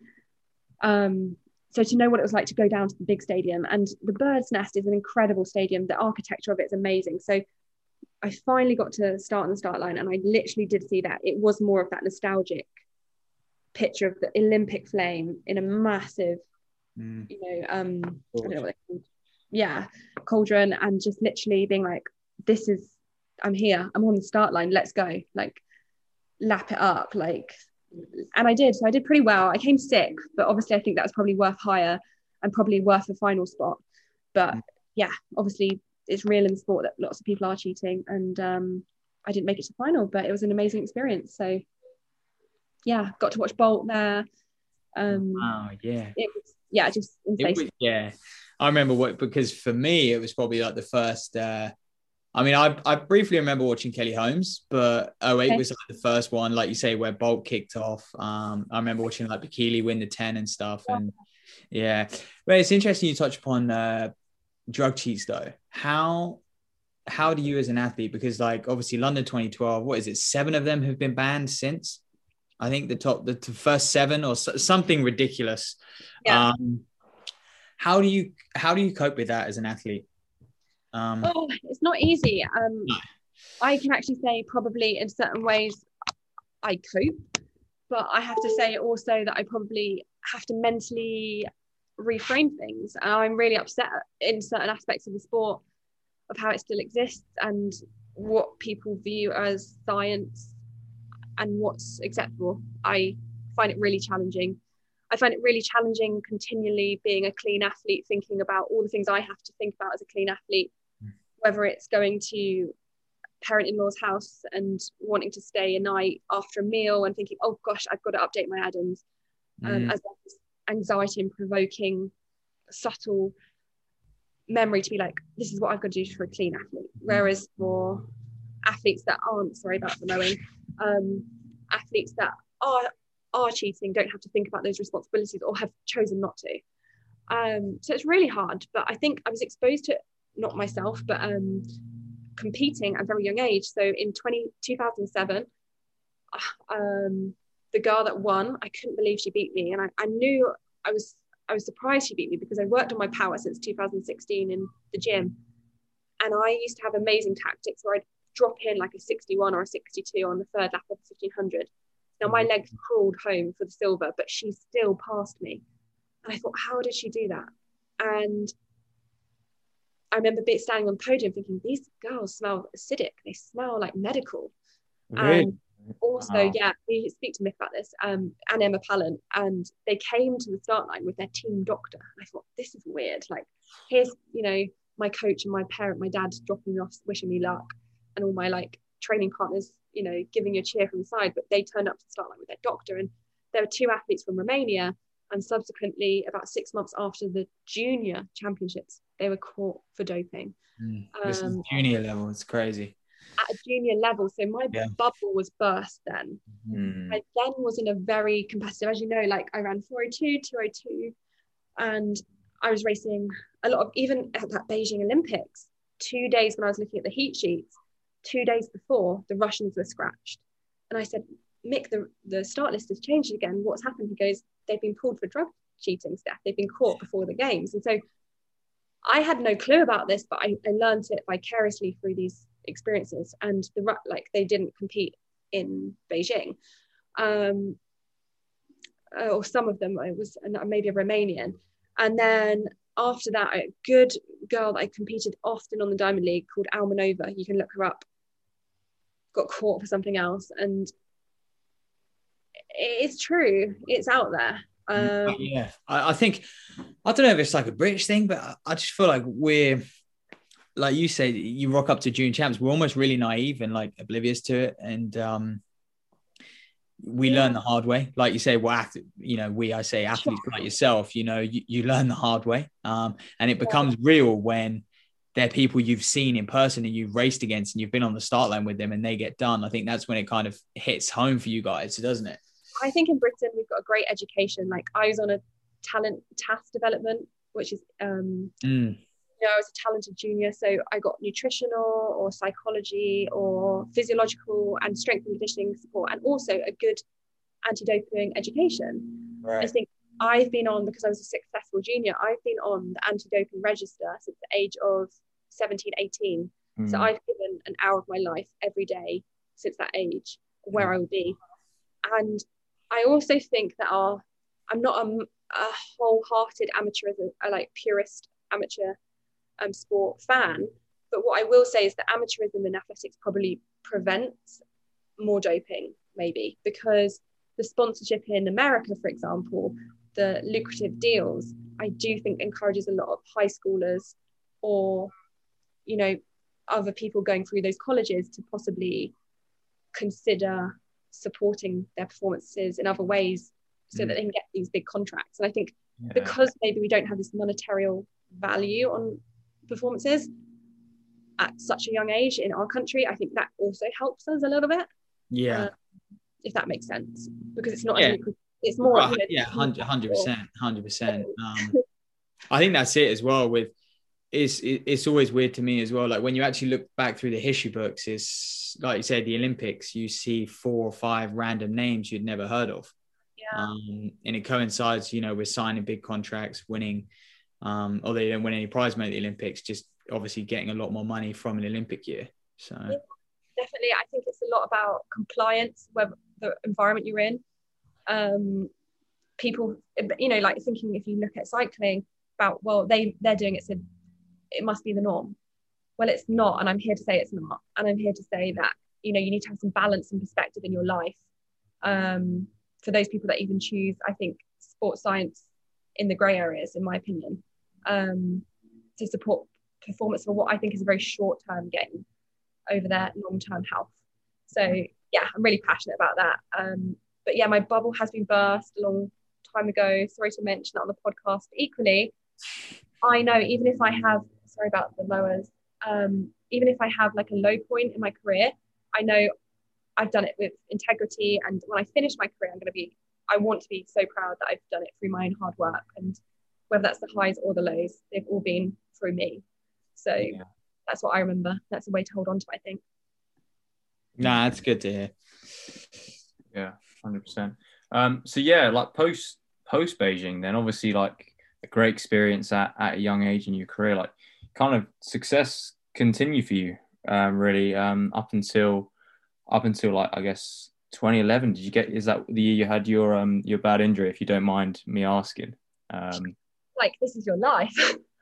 So to know what it was like to go down to the big stadium, and the Bird's Nest is an incredible stadium. The architecture of it is amazing. So I finally got to start on the start line, and I literally did see that it was more of that nostalgic picture of the Olympic flame in a massive, I don't know what they're called. Yeah, cauldron, and just literally being like, I'm here, I'm on the start line, let's go, like lap it up, like. And I did. So I did pretty well. I came sixth, but obviously I think that was probably worth higher and probably worth a final spot. But yeah, obviously it's real in the sport that lots of people are cheating, and I didn't make it to final, but it was an amazing experience. So yeah, got to watch Bolt there. Wow, yeah. It was, just insane. I remember because for me it was probably like the first I briefly remember watching Kelly Holmes, but 08 was like the first one, like you say, where Bolt kicked off. I remember watching like Bikili win the 10 and stuff. And but it's interesting you touch upon drug cheats though. How do you as an athlete, because like obviously London 2012, what is it, 7 of them have been banned since? I think the first 7 or something ridiculous. How do you cope with that as an athlete? It's not easy. I can actually say probably in certain ways I cope, but I have to say also that I probably have to mentally reframe things. And I'm really upset in certain aspects of the sport of how it still exists and what people view as science and what's acceptable. I find it really challenging. I find it really challenging continually being a clean athlete, thinking about all the things I have to think about as a clean athlete, whether it's going to parent-in-law's house and wanting to stay a night after a meal and thinking, oh gosh, I've got to update my Adams, as well as anxiety and provoking subtle memory to be like, this is what I've got to do for a clean athlete. Whereas for athletes that aren't, sorry about the mowing, athletes that are cheating don't have to think about those responsibilities or have chosen not to. So it's really hard, but I think I was exposed to it, not myself, but competing at a very young age. So in 2007, the girl that won, I couldn't believe she beat me, and I knew I was surprised she beat me because I worked on my power since 2016 in the gym, and I used to have amazing tactics where I'd drop in like a 61 or a 62 on the third lap of the 1500. Now my legs crawled home for the silver, but she still passed me, and I thought, how did she do that? And I remember standing on the podium thinking, these girls smell acidic, they smell like medical. Really? And also, we speak to Mick about this, and Emma Pallant, and they came to the start line with their team doctor. I thought, this is weird. Like, here's, my coach and my parent, my dad dropping me off, wishing me luck, and all my like training partners, giving you a cheer from the side, but they turned up to the start line with their doctor. And there were 2 athletes from Romania, and subsequently, about 6 months after the junior championships, they were caught for doping. This is junior level. It's crazy. At a junior level, so my bubble was burst then. I then was in a very competitive, as you know, like I ran 402, 202, and I was racing a lot of, even at that Beijing Olympics, 2 days when I was looking at the heat sheets, 2 days before, the Russians were scratched. And I said, Mick, the start list has changed again. What's happened? He goes, they've been pulled for drug cheating stuff. They've been caught before the games. And so I had no clue about this, but I learned it vicariously through these experiences. And they didn't compete in Beijing, or some of them. It was maybe a Romanian. And then after that, a good girl that I competed often on the Diamond League called Almanova, you can look her up, got caught for something else. And it's true, it's out there. I think, I don't know if it's like a British thing, but I just feel like we're, like you say, you rock up to junior champs, we're almost really naive and like oblivious to it, and we learn the hard way. Like you say, I say athletes like yourself, you learn the hard way, and it becomes real when they're people you've seen in person and you've raced against and you've been on the start line with them and they get done. I think that's when it kind of hits home for you guys, doesn't it? I think in Britain we've got a great education. Like I was on a talent task development, which is I was a talented junior, so I got nutritional or psychology or physiological and strength and conditioning support, and also a good anti-doping education. Right. I think I've been on, because I was a successful junior, I've been on the anti-doping register since the age of 17, 18. So I've given an hour of my life every day since that age, where I will be. And I also think that I'm not a wholehearted amateurism, like purist amateur sport fan, but what I will say is that amateurism in athletics probably prevents more doping, maybe, because the sponsorship in America, for example, the lucrative deals, I do think encourages a lot of high schoolers or other people going through those colleges to possibly consider supporting their performances in other ways so that they can get these big contracts. And I think because maybe we don't have this monetary value on performances at such a young age in our country, I think that also helps us a little bit, if that makes sense, because it's not it's more 100%. I think that's it as well. With it's always weird to me as well, like when you actually look back through the history books, it's like you said, the Olympics, you see 4 or 5 random names you'd never heard of, and it coincides with signing big contracts, winning, or they don't win any prize money at the Olympics, just obviously getting a lot more money from an Olympic year. So definitely, I think it's a lot about compliance, whether the environment you're in. People, like thinking, if you look at cycling, about, well, they're doing it, so it must be the norm. Well, it's not, and I'm here to say it's not. And I'm here to say that you need to have some balance and perspective in your life. For those people that even choose, I think, sports science in the grey areas, in my opinion, to support performance for what I think is a very short-term gain over their long-term health. So yeah, I'm really passionate about that. But yeah, my bubble has been burst a long time ago. Sorry to mention that on the podcast. Equally, I know even if I have, sorry about the lowers, even if I have like a low point in my career, I know I've done it with integrity. And when I finish my career, I want to be so proud that I've done it through my own hard work. And whether that's the highs or the lows, they've all been through me. So that's what I remember. That's a way to hold on to, I think. Nah, that's good to hear. Yeah, 100%. So yeah, like post Beijing, then obviously like a great experience at a young age in your career, like kind of success continue for you, really, up until like, I guess 2011. Is that the year you had your bad injury, if you don't mind me asking? Like, this is your life.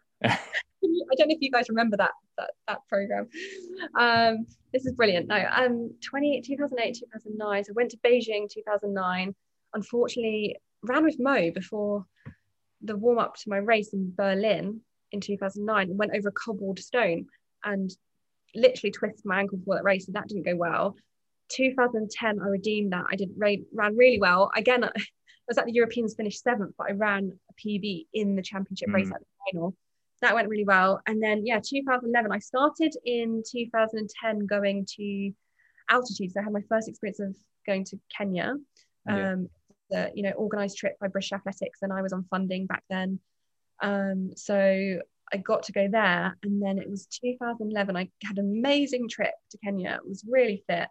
I don't know if you guys remember that program. This is brilliant. No, 2008, 2009. So I went to Beijing 2009. Unfortunately, ran with Mo before the warm up to my race in Berlin in 2009 and went over a cobbled stone and literally twisted my ankle before that race, and that didn't go well. 2010, I redeemed that. I ran really well. Again, I was at the Europeans, finished 7th, but I ran a PB in the championship race at the final. That went really well. And then 2011, I started in 2010 going to altitude. So I had my first experience of going to Kenya. The organized trip by British Athletics, and I was on funding back then. So I got to go there, and then it was 2011. I had an amazing trip to Kenya. It was really fit.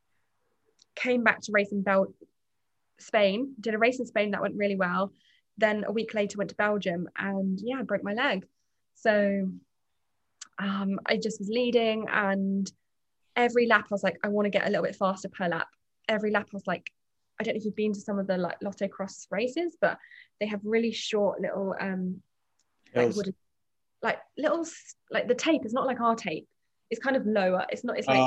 Came back to race in Spain. Did a race in Spain that went really well. Then a week later went to Belgium, and I broke my leg. So I just was leading, and every lap I was like, I want to get a little bit faster per lap. Every lap I was like, I don't know if you've been to some of the like Lotto Cross races, but they have really short little the tape is not like our tape. It's kind of lower. It's not. It's like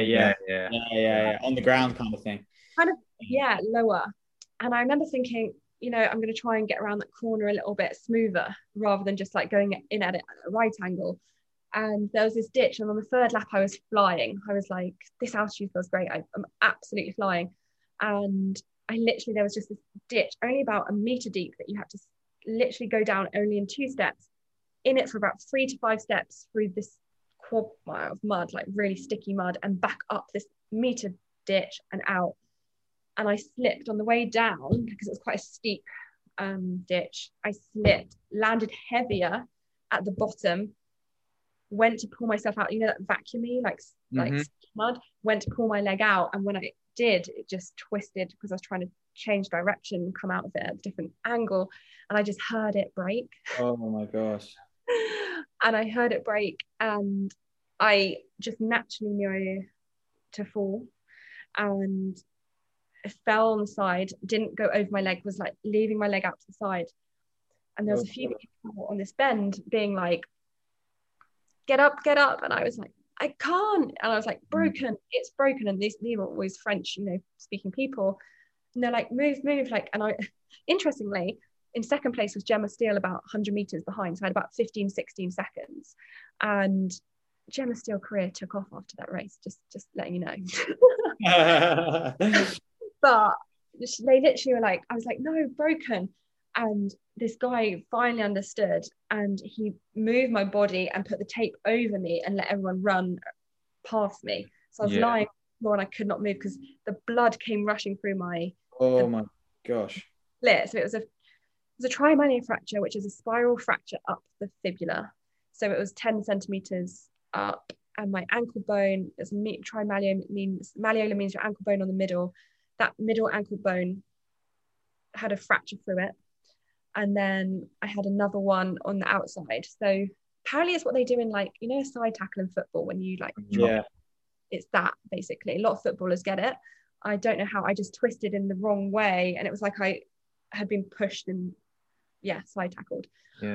on the ground kind of thing. Kind of lower. And I remember thinking, I'm going to try and get around that corner a little bit smoother rather than just like going in at it at a right angle. And there was this ditch, and on the 3rd lap I was flying. I was like, this altitude feels great. I'm absolutely flying. And there was just this ditch only about a meter deep that you had to literally go down only in 2 steps, in it for about 3 to 5 steps through this quad mile of mud, like really sticky mud, and back up this meter ditch and out. And I slipped on the way down because it was quite a steep ditch. I slipped, landed heavier at the bottom, went to pull myself out, that vacuumy, like mud, went to pull my leg out. And when I did, it just twisted because I was trying to change direction, come out of it at a different angle, and I just heard it break. Oh my gosh. And I heard it break, and I just naturally knew to fall, and I fell on the side, didn't go over my leg, was like leaving my leg out to the side. And there was a few people on this bend being like, get up, and I was like, I can't. And I was like, broken, it's broken. And these were always French, speaking people. And they're like, move. Like, and I, interestingly, in second place was Gemma Steele, about 100 meters behind. So I had about 15, 16 seconds. And Gemma Steele's career took off after that race, just letting you know. But they literally were like, I was like, no, broken. And this guy finally understood, and he moved my body and put the tape over me and let everyone run past me. So I was lying on the floor and I could not move because the blood came rushing through my my gosh. Split. So it was a trimalleolar fracture, which is a spiral fracture up the fibula. So it was 10 centimeters up, and my ankle bone is trimalleolar means your ankle bone on the middle. That middle ankle bone had a fracture through it. And then I had another one on the outside. So apparently it's what they do in like, a side tackle in football when you like drop. It's that basically. A lot of footballers get it. I don't know how. I just twisted in the wrong way, and it was like I had been pushed and side tackled.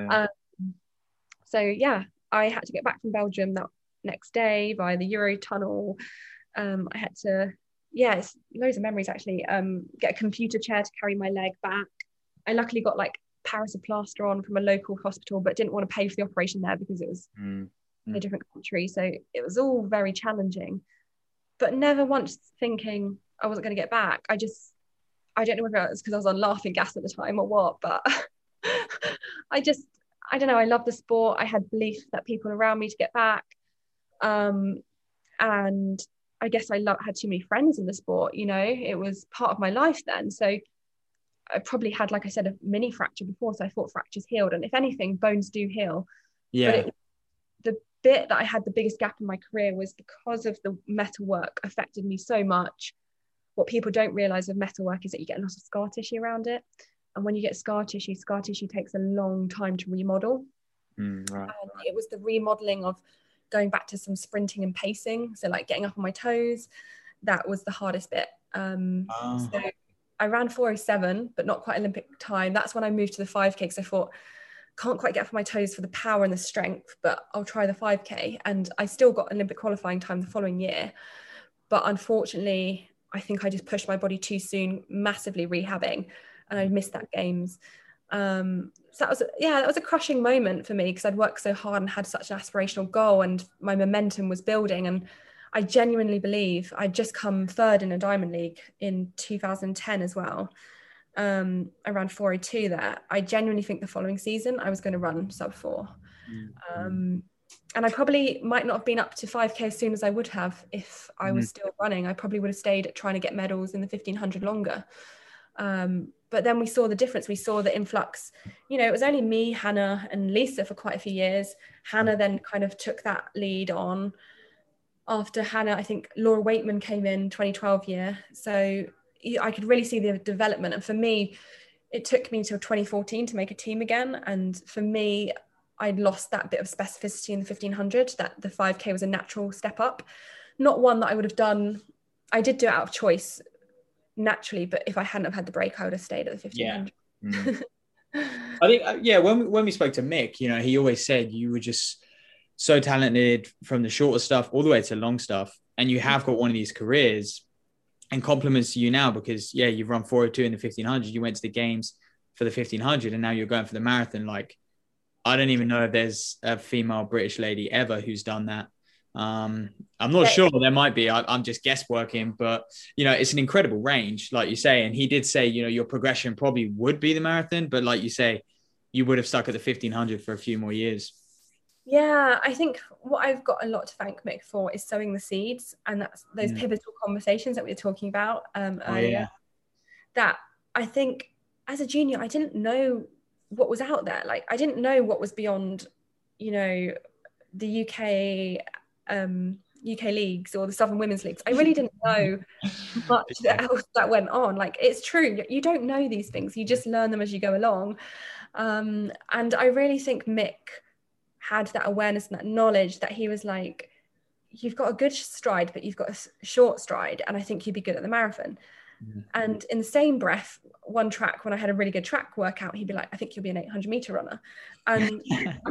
So I had to get back from Belgium that next day via the Eurotunnel. I had to it's loads of memories actually. Get a computer chair to carry my leg back. I luckily got like Paris a plaster on from a local hospital, but didn't want to pay for the operation there because it was in a different country. So it was all very challenging, but never once thinking I wasn't going to get back. I don't know whether it was because I was on laughing gas at the time or what, but I don't know. I love the sport. I had belief that people around me to get back. And I guess I had too many friends in the sport, it was part of my life then. So I probably had, like I said, a mini fracture before. So I thought fractures healed. And if anything, bones do heal. Yeah. But the bit that I had the biggest gap in my career was because of the metalwork affected me so much. What people don't realize with metalwork is that you get a lot of scar tissue around it. And when you get scar tissue takes a long time to remodel. Right. And it was the remodeling of going back to some sprinting and pacing. So like getting up on my toes, that was the hardest bit. So I ran 4:07, but not quite Olympic time. That's when I moved to the 5K because I thought, can't quite get up on my toes for the power and the strength, but I'll try the 5K. And I still got Olympic qualifying time the following year. But unfortunately, I think I just pushed my body too soon, massively rehabbing, and I missed that games. So that was a crushing moment for me because I'd worked so hard and had such an aspirational goal, and my momentum was building. And I genuinely believe I'd just come third in a Diamond League in 2010 as well. Around 4:02 there. I genuinely think the following season I was going to run sub 4. And I probably might not have been up to 5K as soon as I would have if I was still running. I probably would have stayed at trying to get medals in the 1500 longer. But then we saw the difference. We saw the influx. It was only me, Hannah, and Lisa for quite a few years. Hannah then kind of took that lead on. After Hannah, I think Laura Waitman came in 2012 year. So I could really see the development. And for me, it took me until 2014 to make a team again. And for me, I'd lost that bit of specificity in the 1500, that the 5K was a natural step up. Not one that I would have done. I did do it out of choice naturally, but if I hadn't have had the break, I would have stayed at the 1500. I think, when we spoke to Mick, he always said you were just so talented from the shorter stuff all the way to long stuff. And you have got one of these careers, and compliments to you now because, you've run 4:02 in the 1500. You went to the games for the 1500 and now you're going for the marathon. Like, I don't even know if there's a female British lady ever who's done that. I'm not sure. There might be. I'm just guessworking, but it's an incredible range, like you say. And he did say, your progression probably would be the marathon, but like you say, you would have stuck at the 1500 for a few more years. Yeah, I think what I've got a lot to thank Mick for is sowing the seeds, and that's those pivotal conversations that we were talking about earlier. That I think as a junior, I didn't know what was out there. Like, I didn't know what was beyond, the UK leagues or the Southern Women's Leagues. I really didn't know much else that went on. Like, it's true, you don't know these things, you just learn them as you go along. And I really think Mick had that awareness and that knowledge that he was like, you've got a good stride, but you've got a short stride, and I think you'd be good at the marathon. And in the same breath, one track, when I had a really good track workout, he'd be like, I think you'll be an 800 meter runner. And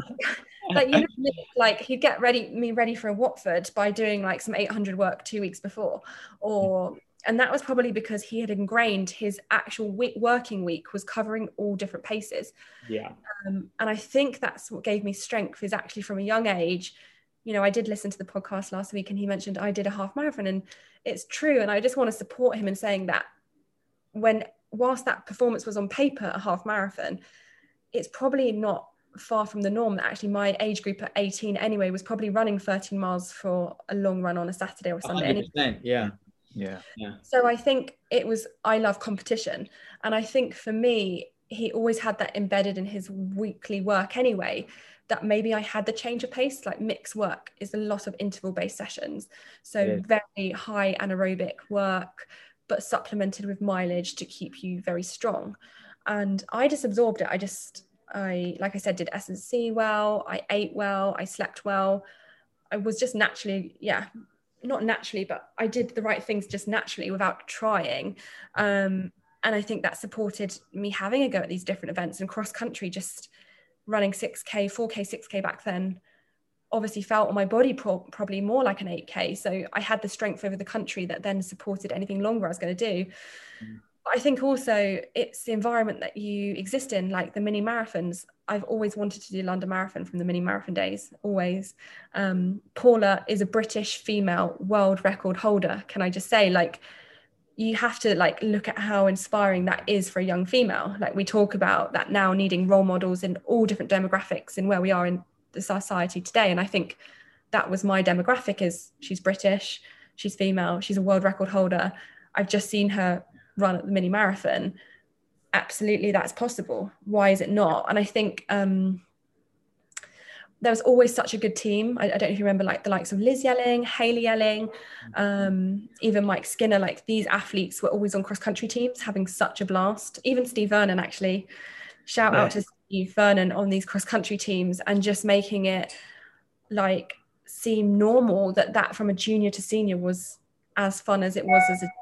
like he'd get me ready for a Watford by doing like some 800 work 2 weeks before, and that was probably because he had ingrained his actual working week was covering all different paces. And I think that's what gave me strength, is actually from a young age. I did listen to the podcast last week and he mentioned I did a half marathon, and it's true. And I just want to support him in saying that whilst that performance was on paper a half marathon, it's probably not far from the norm. That actually my age group at 18 anyway was probably running 13 miles for a long run on a Saturday or Sunday. 100%, yeah. So I think I love competition. And I think for me, he always had that embedded in his weekly work anyway, that maybe I had the change of pace. Like Mick's work is a lot of interval based sessions. So very high anaerobic work, but supplemented with mileage to keep you very strong. And I just absorbed it. I like I said, did S&C well, I ate well, I slept well. I was just naturally, not naturally, but I did the right things just naturally without trying. And I think that supported me having a go at these different events. And cross country, just running 6K, 4K, 6K back then, obviously felt on my body probably more like an 8K. So I had the strength over the country that then supported anything longer I was going to do. I think also it's the environment that you exist in, like the mini marathons. I've always wanted to do London Marathon from the mini marathon days, always. Paula is a British female world record holder. Can I just say, like, you have to like look at how inspiring that is for a young female. Like, we talk about that now, needing role models in all different demographics and where we are in the society today. And I think that was my demographic: is she's British, she's female, she's a world record holder. I've just seen her run at the mini marathon. Absolutely, that's possible. Why is it not? And I think there was always such a good team. I don't know if you remember, like the likes of Liz Yelling, Hayley Yelling, even Mike Skinner. Like, these athletes were always on cross country teams, having such a blast. Even Steve Vernon, actually, shout out to Steve Vernon on these cross country teams, and just making it like seem normal that from a junior to senior was as fun as it was as a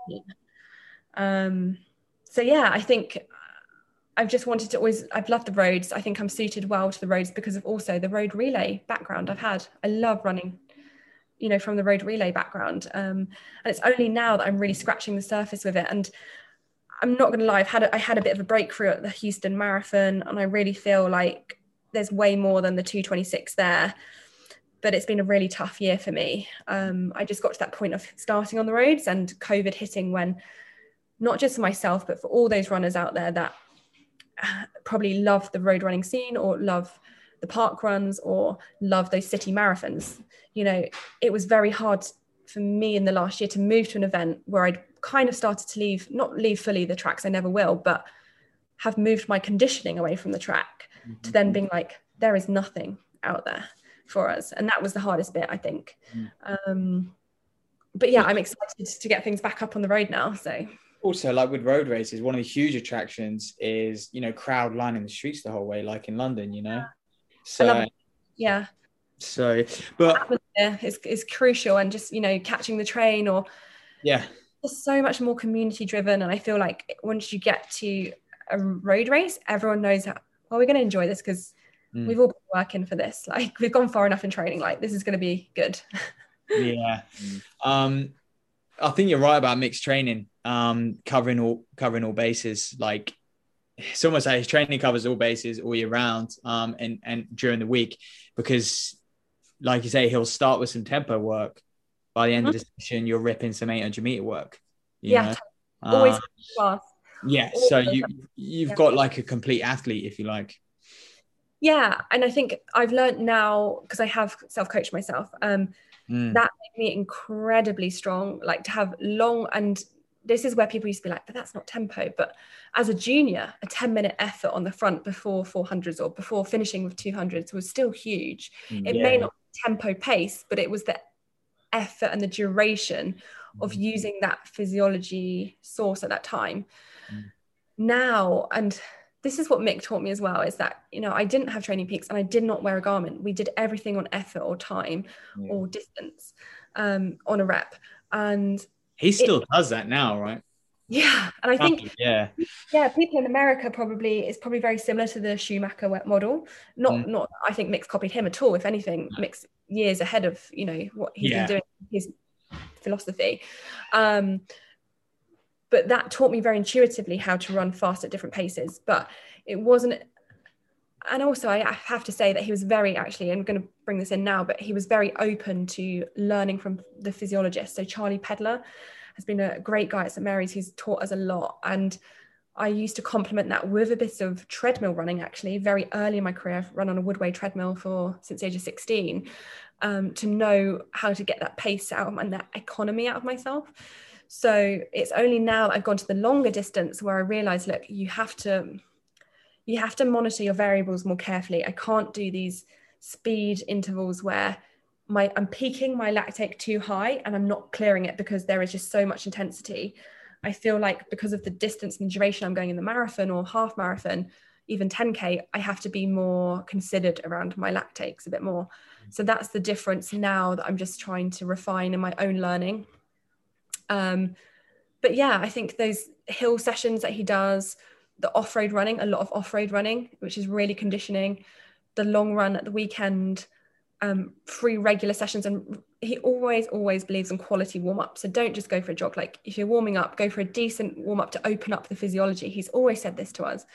team. So yeah, I think I've just wanted to I've loved the roads. I think I'm suited well to the roads because of also the road relay background I've had. I love running, from the road relay background. And it's only now that I'm really scratching the surface with it. And I'm not going to lie, I had a bit of a breakthrough at the Houston Marathon, and I really feel like there's way more than the 2:26 there. But it's been a really tough year for me. I just got to that point of starting on the roads and COVID hitting, when not just for myself, but for all those runners out there that probably love the road running scene, or love the park runs, or love those city marathons. It was very hard for me in the last year to move to an event where I'd kind of started to not leave fully the tracks, I never will, but have moved my conditioning away from the track to then being like, there is nothing out there for us. And that was the hardest bit, I think. But yeah, I'm excited to get things back up on the road now. So also, like with road races, one of the huge attractions is, crowd lining the streets the whole way, like in London, So, yeah. So, but it's crucial, and just, catching the train, or it's so much more community driven. And I feel like once you get to a road race, everyone knows we're going to enjoy this because we've all been working for this. Like, we've gone far enough in training. Like, this is going to be good. Yeah. I think you're right about mixed training, covering all bases. Like, it's almost like his training covers all bases all year round, and during the week, because, like you say, he'll start with some tempo work. By the end of the session, you're ripping some 800 meter work. You know? Always fast. Yeah, so you've got like a complete athlete, if you like. Yeah, and I think I've learned now, because I have self-coached myself, that made me incredibly strong, like to have long, and this is where people used to be like, but that's not tempo. But as a junior, a 10-minute effort on the front before 400s or before finishing with 200s was still huge. It may not be tempo pace, but it was the effort and the duration of using that physiology source at that time. Now, and this is what Mick taught me as well, is that, I didn't have training peaks and I did not wear a Garmin. We did everything on effort or time or distance on a rep. And he still does that now, right? Yeah. And I think, people in America it's probably very similar to the Schumacher model. Not, I think Mick's copied him at all. If anything, Mick's years ahead of, what he's been doing, his philosophy. But that taught me very intuitively how to run fast at different paces. But it wasn't, and also I have to say that he was very, actually, I'm going to bring this in now, but he was very open to learning from the physiologist. So Charlie Pedler has been a great guy at St Mary's who's taught us a lot. And I used to complement that with a bit of treadmill running, actually. Very early in my career, I've run on a Woodway treadmill since the age of 16, to know how to get that pace out and that economy out of myself. So it's only now that I've gone to the longer distance where I realized, look, you have to monitor your variables more carefully. I can't do these speed intervals where I'm peaking my lactate too high and I'm not clearing it because there is just so much intensity. I feel like because of the distance and duration I'm going in the marathon or half marathon, even 10K, I have to be more considered around my lactates a bit more. So that's the difference now that I'm just trying to refine in my own learning. But yeah, I think those hill sessions that he does, the off-road running, a lot of off-road running, which is really conditioning, the long run at the weekend, free regular sessions, and he always believes in quality warm-up. So don't just go for a jog. Like if you're warming up, go for a decent warm-up to open up the physiology. He's always said this to us.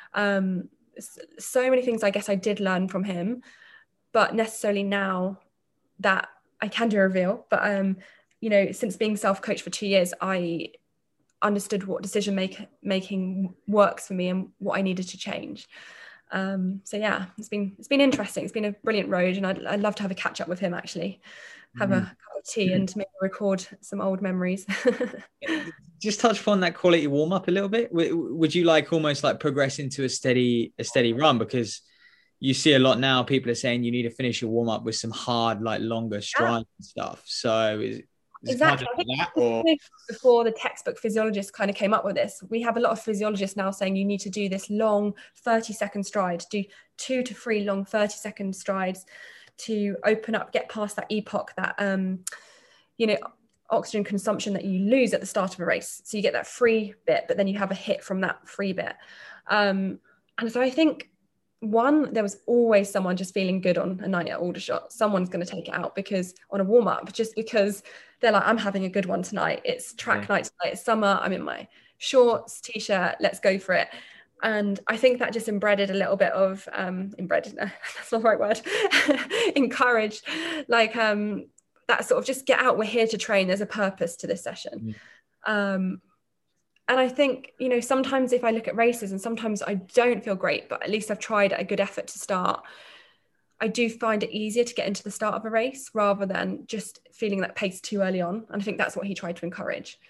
So many things I guess I did learn from him, but necessarily now that I can do a reveal, but since being self-coached for 2 years, I understood what decision making works for me and what I needed to change. So yeah, it's been interesting. It's been a brilliant road, and I'd love to have a catch up with him, actually have a cup of tea and maybe record some old memories. Just touch upon that quality warm up a little bit. Would you almost progress into a steady run? Because you see a lot now, people are saying you need to finish your warm up with some hard, longer strides and stuff. So is exactly. Kind of that, or before the textbook physiologists kind of came up with this, we have a lot of physiologists now saying you need to do this long 30-second stride, do 2 to 3 long 30-second strides to open up, get past that epoch, that oxygen consumption that you lose at the start of a race. So you get that free bit, but then you have a hit from that free bit. And so I think there was always someone just feeling good on a night at Aldershot. Someone's going to take it out because on a warm up, just because they're like, I'm having a good one tonight. It's track night tonight. It's summer. I'm in my shorts, t-shirt. Let's go for it. And I think that just embedded a little bit of that's not the right word. Encouraged, that sort of just get out. We're here to train. There's a purpose to this session. And I think, sometimes if I look at races and sometimes I don't feel great, but at least I've tried a good effort to start, I do find it easier to get into the start of a race rather than just feeling that pace too early on. And I think that's what he tried to encourage.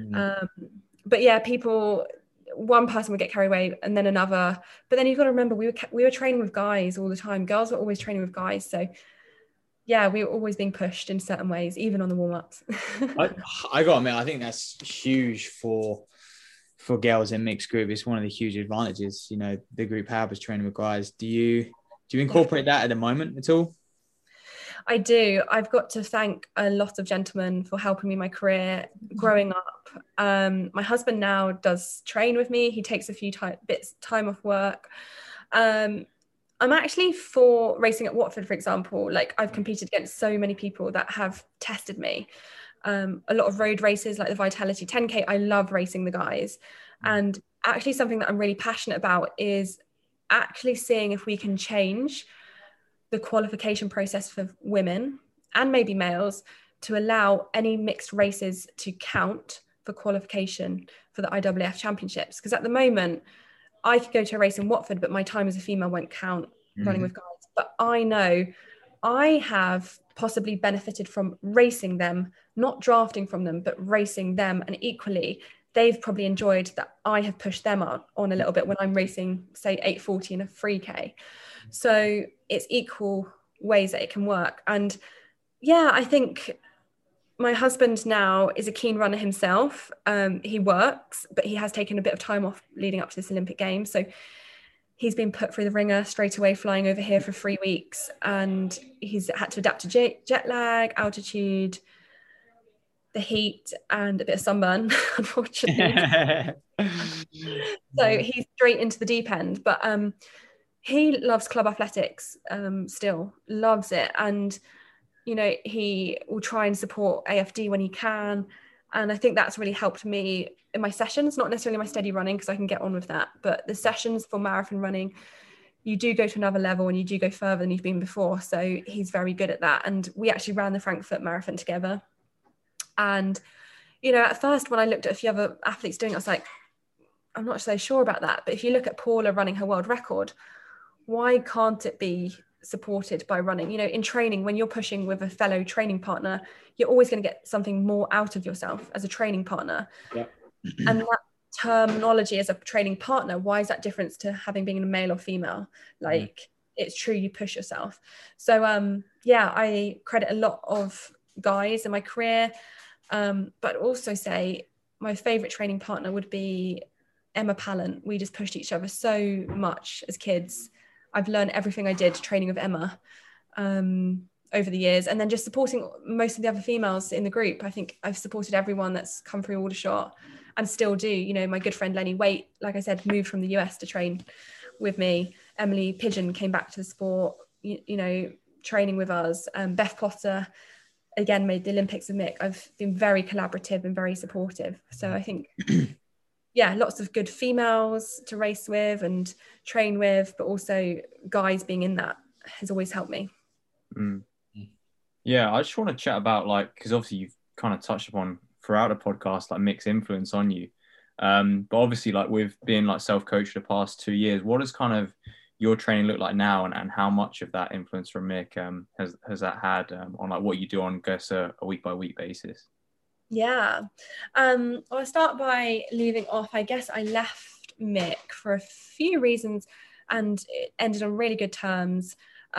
But yeah, one person would get carried away and then another. But then you've got to remember, we were training with guys all the time. Girls were always training with guys. So yeah, we were always being pushed in certain ways, even on the warm-ups. I got to admit, I think that's huge for girls in mixed group. It's one of the huge advantages, the group have is training with guys. Do you incorporate that at the moment at all? I do. I've got to thank a lot of gentlemen for helping me in my career growing up. My husband now does train with me. He takes a few time off work. I'm actually for racing at Watford, for example. I've competed against so many people that have tested me. A lot of road races like the Vitality 10K. I love racing the guys. And actually something that I'm really passionate about is actually seeing if we can change the qualification process for women and maybe males to allow any mixed races to count for qualification for the IAAF championships. Because at the moment, I could go to a race in Watford, but my time as a female won't count running with guys. But I know I have possibly benefited from racing them, not drafting from them, but racing them. And equally, they've probably enjoyed that I have pushed them on a little bit when I'm racing, say, 8:40 in a 3K. So it's equal ways that it can work. And yeah, I think my husband now is a keen runner himself. He works, but he has taken a bit of time off leading up to this Olympic Games. So he's been put through the ringer straight away, flying over here for 3 weeks. And he's had to adapt to jet lag, altitude, the heat, and a bit of sunburn, unfortunately. So he's straight into the deep end. But he loves club athletics, still loves it. And, he will try and support AFD when he can. And I think that's really helped me in my sessions, not necessarily my steady running, because I can get on with that. But the sessions for marathon running, you do go to another level and you do go further than you've been before. So he's very good at that. And we actually ran the Frankfurt Marathon together. And, at first when I looked at a few other athletes doing it, I was like, I'm not so sure about that. But if you look at Paula running her world record, why can't it be supported by running? In training, when you're pushing with a fellow training partner, you're always going to get something more out of yourself as a training partner. Yeah. And that terminology as a training partner, why is that different to having been a male or female? It's true, you push yourself. So I credit a lot of guys in my career, but also say my favorite training partner would be Emma Pallant. We just pushed each other so much as kids. I've learned everything I did training with Emma over the years, and then just supporting most of the other females in the group. I think I've supported everyone that's come through Aldershot and still do. My good friend Lenny Waite, like I said, moved from the US to train with me. Emily Pigeon came back to the sport. training with us. Beth Potter, again, made the Olympics with Mick. I've been very collaborative and very supportive. So I think, yeah, lots of good females to race with and train with, but also guys being in that has always helped me. Yeah, I just want to chat about, like, because obviously you've kind of touched upon throughout the podcast, like, Mick's influence on you. But obviously, like, with being like self-coached the past 2 years, what does kind of your training look like now, and how much of that influence from Mick has that had on like what you do on, I guess, a week by week basis? Yeah. Well, I'll start by leaving off. I guess I left Mick for a few reasons and it ended on really good terms.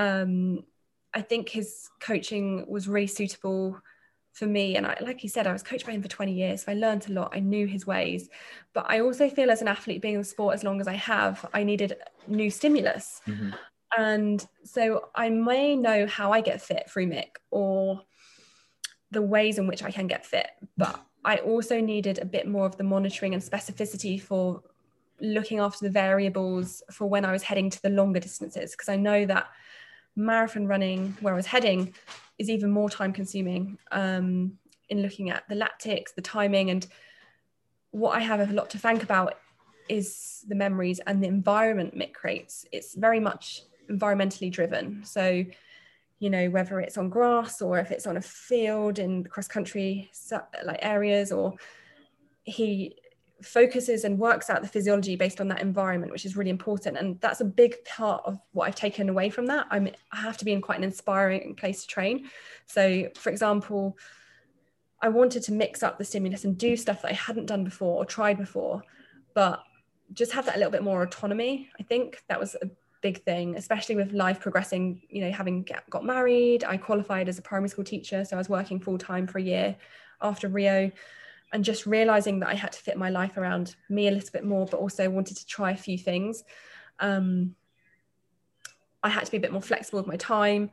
I think his coaching was really suitable for me. And like you said, I was coached by him for 20 years. So I learned a lot. I knew his ways. But I also feel as an athlete, being in the sport as long as I have, I needed new stimulus. Mm-hmm. And so I may know how I get fit through Mick or the ways in which I can get fit. But I also needed a bit more of the monitoring and specificity for looking after the variables for when I was heading to the longer distances. Because I know that marathon running, where I was heading, is even more time consuming in looking at the lactics, the timing, and what I have a lot to thank about is the memories and the environment Mick creates. It's very much environmentally driven. So, you know, whether it's on grass or if it's on a field in cross country like areas, or he focuses and works out the physiology based on that environment, which is really important. And that's a big part of what I've taken away from that. I have to be in quite an inspiring place to train. So for example, I wanted to mix up the stimulus and do stuff that I hadn't done before or tried before, but just have that a little bit more autonomy. I think that was a big thing, especially with life progressing, you know, having got married. I qualified as a primary school teacher, so I was working full time for a year after Rio, and just realizing that I had to fit my life around me a little bit more, but also wanted to try a few things. I had to be a bit more flexible with my time.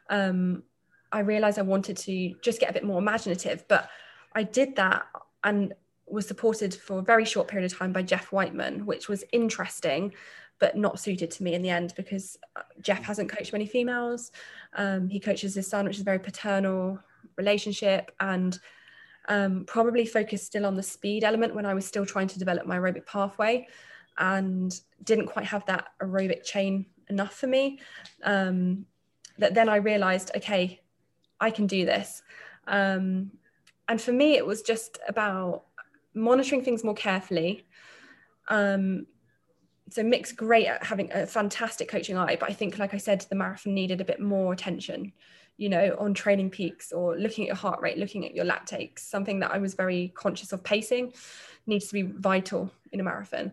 I realized I wanted to just get a bit more imaginative, but I did that and was supported for a very short period of time by Jeff Whiteman, which was interesting, but not suited to me in the end, because Jeff hasn't coached many females. He coaches his son, which is a very paternal relationship, and probably focused still on the speed element when I was still trying to develop my aerobic pathway, and didn't quite have that aerobic chain enough for me. That then I realized, okay, I can do this. And for me, it was just about monitoring things more carefully. So Mick's great at having a fantastic coaching eye, but I think, like I said, the marathon needed a bit more attention, you know, on training peaks or looking at your heart rate, looking at your lactates, something that I was very conscious of. Pacing needs to be vital in a marathon.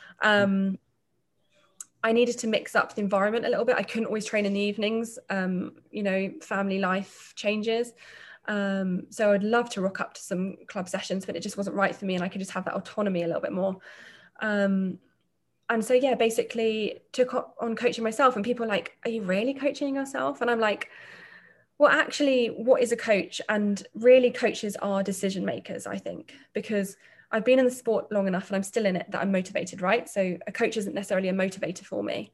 I needed to mix up the environment a little bit. I couldn't always train in the evenings, you know, family life changes. So I'd love to rock up to some club sessions, but it just wasn't right for me, and I could just have that autonomy a little bit more. And so, yeah, basically took on coaching myself, and people are like, are you really coaching yourself? And I'm like, well, actually, what is a coach? And really, coaches are decision makers, I think, because I've been in the sport long enough and I'm still in it that I'm motivated, right? So a coach isn't necessarily a motivator for me.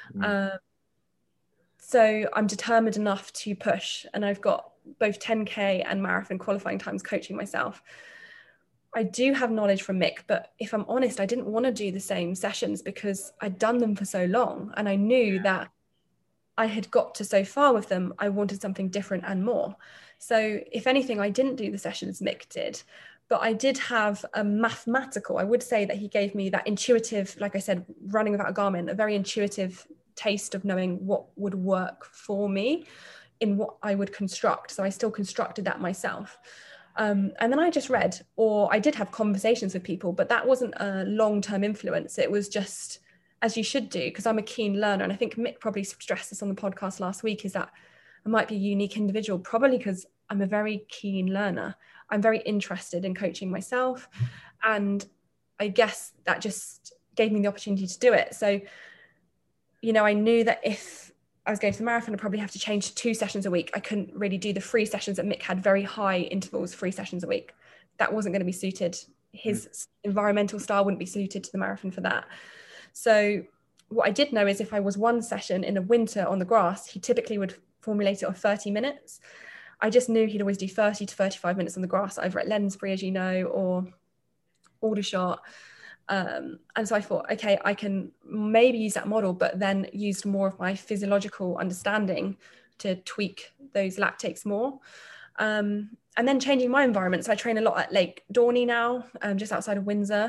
So I'm determined enough to push, and I've got both 10K and marathon qualifying times coaching myself. I do have knowledge from Mick, but if I'm honest, I didn't want to do the same sessions because I'd done them for so long, and I knew that I had got to so far with them. I wanted something different and more. So if anything, I didn't do the sessions Mick did, but I did have a mathematical, I would say that he gave me that intuitive, like I said, running without a Garmin, a very intuitive taste of knowing what would work for me in what I would construct. So I still constructed that myself. And then I just read, or I did have conversations with people, but that wasn't a long-term influence. It was just, as you should do, because I'm a keen learner. And I think Mick probably stressed this on the podcast last week, is that I might be a unique individual, probably because I'm a very keen learner. I'm very interested in coaching myself. And I guess that just gave me the opportunity to do it. So, you know, I knew that if I was going to the marathon, I'd probably have to change to 2 sessions a week. I couldn't really do the 3 sessions that Mick had, very high intervals, 3 sessions a week. That wasn't going to be suited. His environmental style wouldn't be suited to the marathon for that. So what I did know is if I was 1 session in the winter on the grass, he typically would formulated on 30 minutes. I just knew he'd always do 30 to 35 minutes on the grass, either at Lensbury, as you know, or Aldershot. And so I thought, okay, I can maybe use that model, but then used more of my physiological understanding to tweak those lactates more. And then changing my environment. So I train a lot at Lake Dorney now, just outside of Windsor.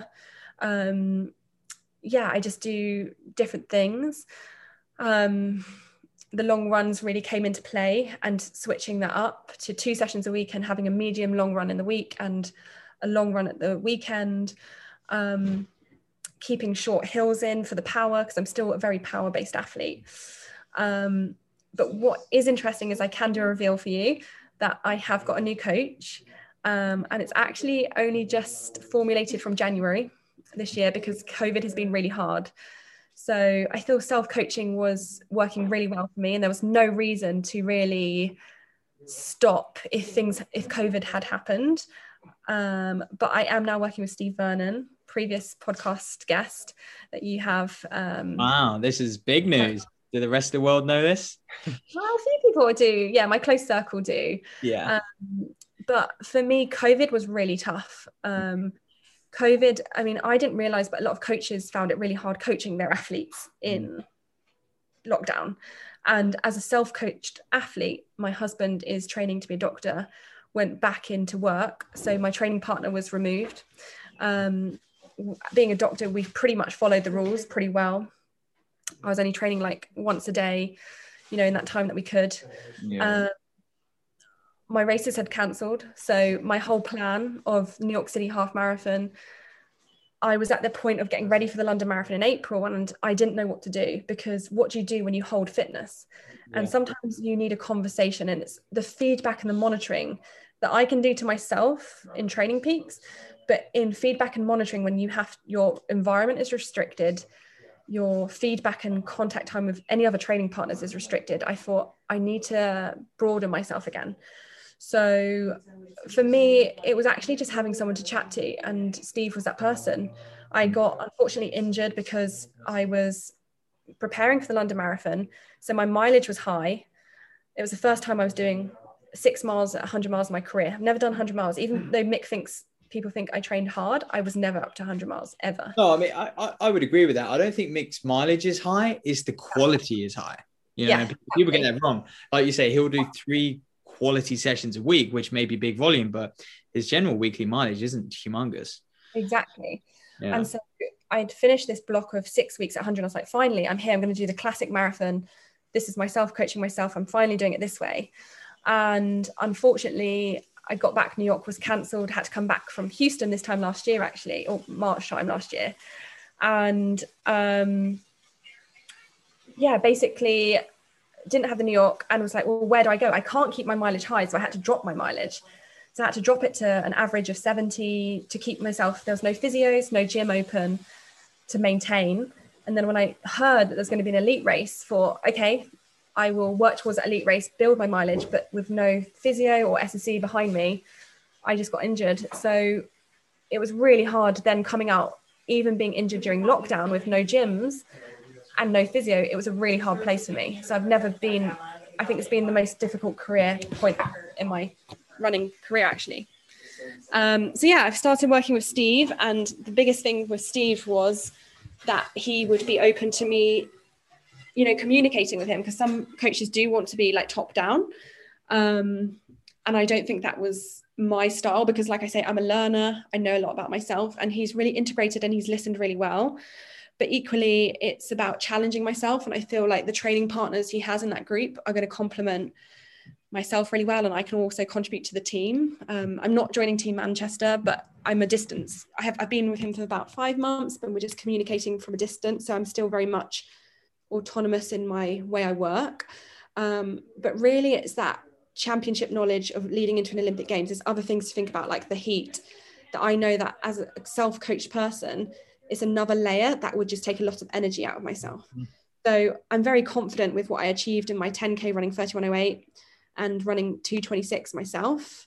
I just do different things. The long runs really came into play, and switching that up to 2 sessions a week and having a medium long run in the week and a long run at the weekend. Keeping short hills in for the power, because I'm still a very power-based athlete. But what is interesting is I can do a reveal for you that I have got a new coach, and it's actually only just formulated from January this year because COVID has been really hard. So I feel self-coaching was working really well for me, and there was no reason to really stop if COVID had happened. But I am now working with Steve Vernon, previous podcast guest that you have. Wow, this is big news. Do the rest of the world know this? Well, a few people do. Yeah, my close circle do. Yeah. But for me, COVID was really tough. COVID, I mean, I didn't realize, but a lot of coaches found it really hard coaching their athletes in lockdown. And as a self-coached athlete, my husband is training to be a doctor, went back into work. So my training partner was removed. Being a doctor, we've pretty much followed the rules pretty well. I was only training like once a day, in that time that we could. Yeah. My races had cancelled. So my whole plan of New York City half marathon, I was at the point of getting ready for the London Marathon in April, and I didn't know what to do, because what do you do when you hold fitness? Yeah. And sometimes you need a conversation, and it's the feedback and the monitoring that I can do to myself in Training Peaks, but in feedback and monitoring, when your environment is restricted, your feedback and contact time with any other training partners is restricted. I thought I need to broaden myself again. So for me, it was actually just having someone to chat to, and Steve was that person. I got unfortunately injured because I was preparing for the London Marathon. So my mileage was high. It was the first time I was doing 6 miles at 100 miles in my career. I've never done 100 miles, even though people think I trained hard. I was never up to 100 miles ever. No, I mean, I would agree with that. I don't think Mick's mileage is high. It's the quality is high. People get that wrong. Like you say, he'll do 3 quality sessions a week, which may be big volume, but his general weekly mileage isn't humongous. Exactly. Yeah. And so I'd finished this block of 6 weeks at 100. I was like, finally, I'm here. I'm going to do the classic marathon. This is myself coaching myself. I'm finally doing it this way. And unfortunately, I got back. New York was cancelled. Had to come back from Houston this time last year, actually, or March time last year. And basically didn't have the New York, and was like, well, where do I go? I can't keep my mileage high. So I had to drop my mileage. So I had to drop it to an average of 70 to keep myself. There was no physios, no gym open to maintain. And then when I heard that there's going to be an elite race, I will work towards that elite race, build my mileage, but with no physio or SSE behind me, I just got injured. So it was really hard then coming out, even being injured during lockdown with no gyms and no physio. It was a really hard place for me. So I think it's been the most difficult career point in my running career, actually. I've started working with Steve, and the biggest thing with Steve was that he would be open to me, communicating with him, because some coaches do want to be like top down. And I don't think that was my style, because like I say, I'm a learner. I know a lot about myself, and he's really integrated and he's listened really well. But equally, it's about challenging myself. And I feel like the training partners he has in that group are going to complement myself really well. And I can also contribute to the team. I'm not joining Team Manchester, but I'm a distance. I've been with him for about 5 months, but we're just communicating from a distance. So I'm still very much autonomous in my way I work. But really, it's that championship knowledge of leading into an Olympic Games. There's other things to think about, like the heat, that I know that as a self-coached person, it's another layer that would just take a lot of energy out of myself. So I'm very confident with what I achieved in my 10K running 31:08 and running 2:26 myself.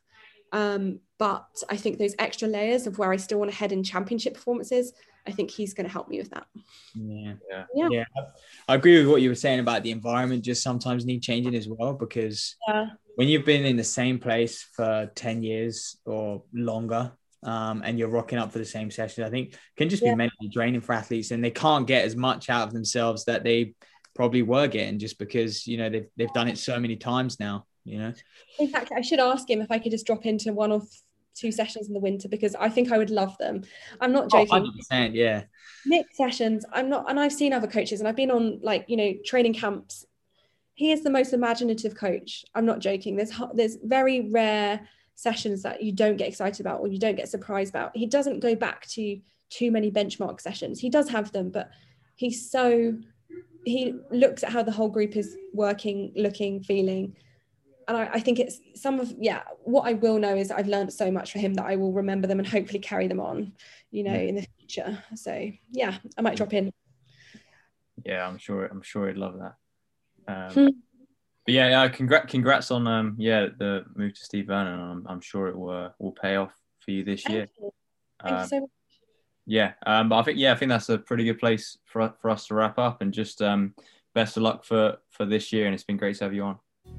But I think those extra layers of where I still want to head in championship performances, I think he's going to help me with that. Yeah. I agree with what you were saying about the environment just sometimes need changing as well, because when you've been in the same place for 10 years or longer, and you're rocking up for the same session, I think can just be mentally draining for athletes, and they can't get as much out of themselves that they probably were getting just because, you know, they've done it so many times now, you know. Exactly. I should ask him if I could just drop into 1 or 2 sessions in the winter, because I think I would love them. I'm not joking. 100%, yeah. Mixed sessions, I'm not, and I've seen other coaches and I've been on, like, you know, training camps. He is the most imaginative coach. I'm not joking. There's very rare sessions that you don't get excited about or you don't get surprised about. He doesn't go back to too many benchmark sessions. He does have them, but he looks at how the whole group is working, looking, feeling. And I think it's what I will know is I've learned so much for him that I will remember them and hopefully carry them on, you know, in the future. So yeah, I might drop in. Yeah, I'm sure he'd love that. But yeah, congrats on the move to Steve Vernon. I'm sure it will pay off for you this year. Thank you so much. Yeah, but I think that's a pretty good place for us to wrap up, and just best of luck for this year. And it's been great to have you on.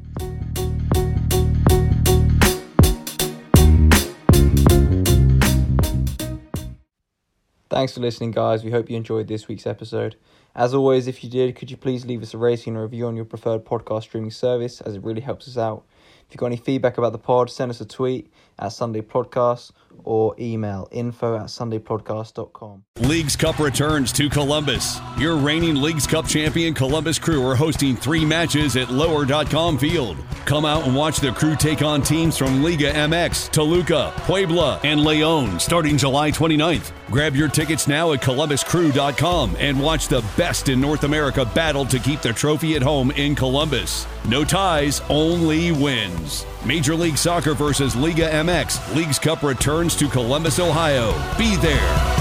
Thanks for listening, guys. We hope you enjoyed this week's episode. As always, if you did, could you please leave us a rating and review on your preferred podcast streaming service, as it really helps us out. If you've got any feedback about the pod, send us a tweet at Sunday Podcast or email info@sundaypodcast.com. Leagues Cup returns to Columbus. Your reigning Leagues Cup champion Columbus Crew are hosting 3 matches at lower.com field. Come out and watch the Crew take on teams from Liga MX, Toluca, Puebla, and León starting July 29th. Grab your tickets now at columbuscrew.com and watch the best in North America battle to keep the trophy at home in Columbus. No ties, only wins. Major League Soccer versus Liga MX. Leagues Cup returns to Columbus, Ohio. Be there.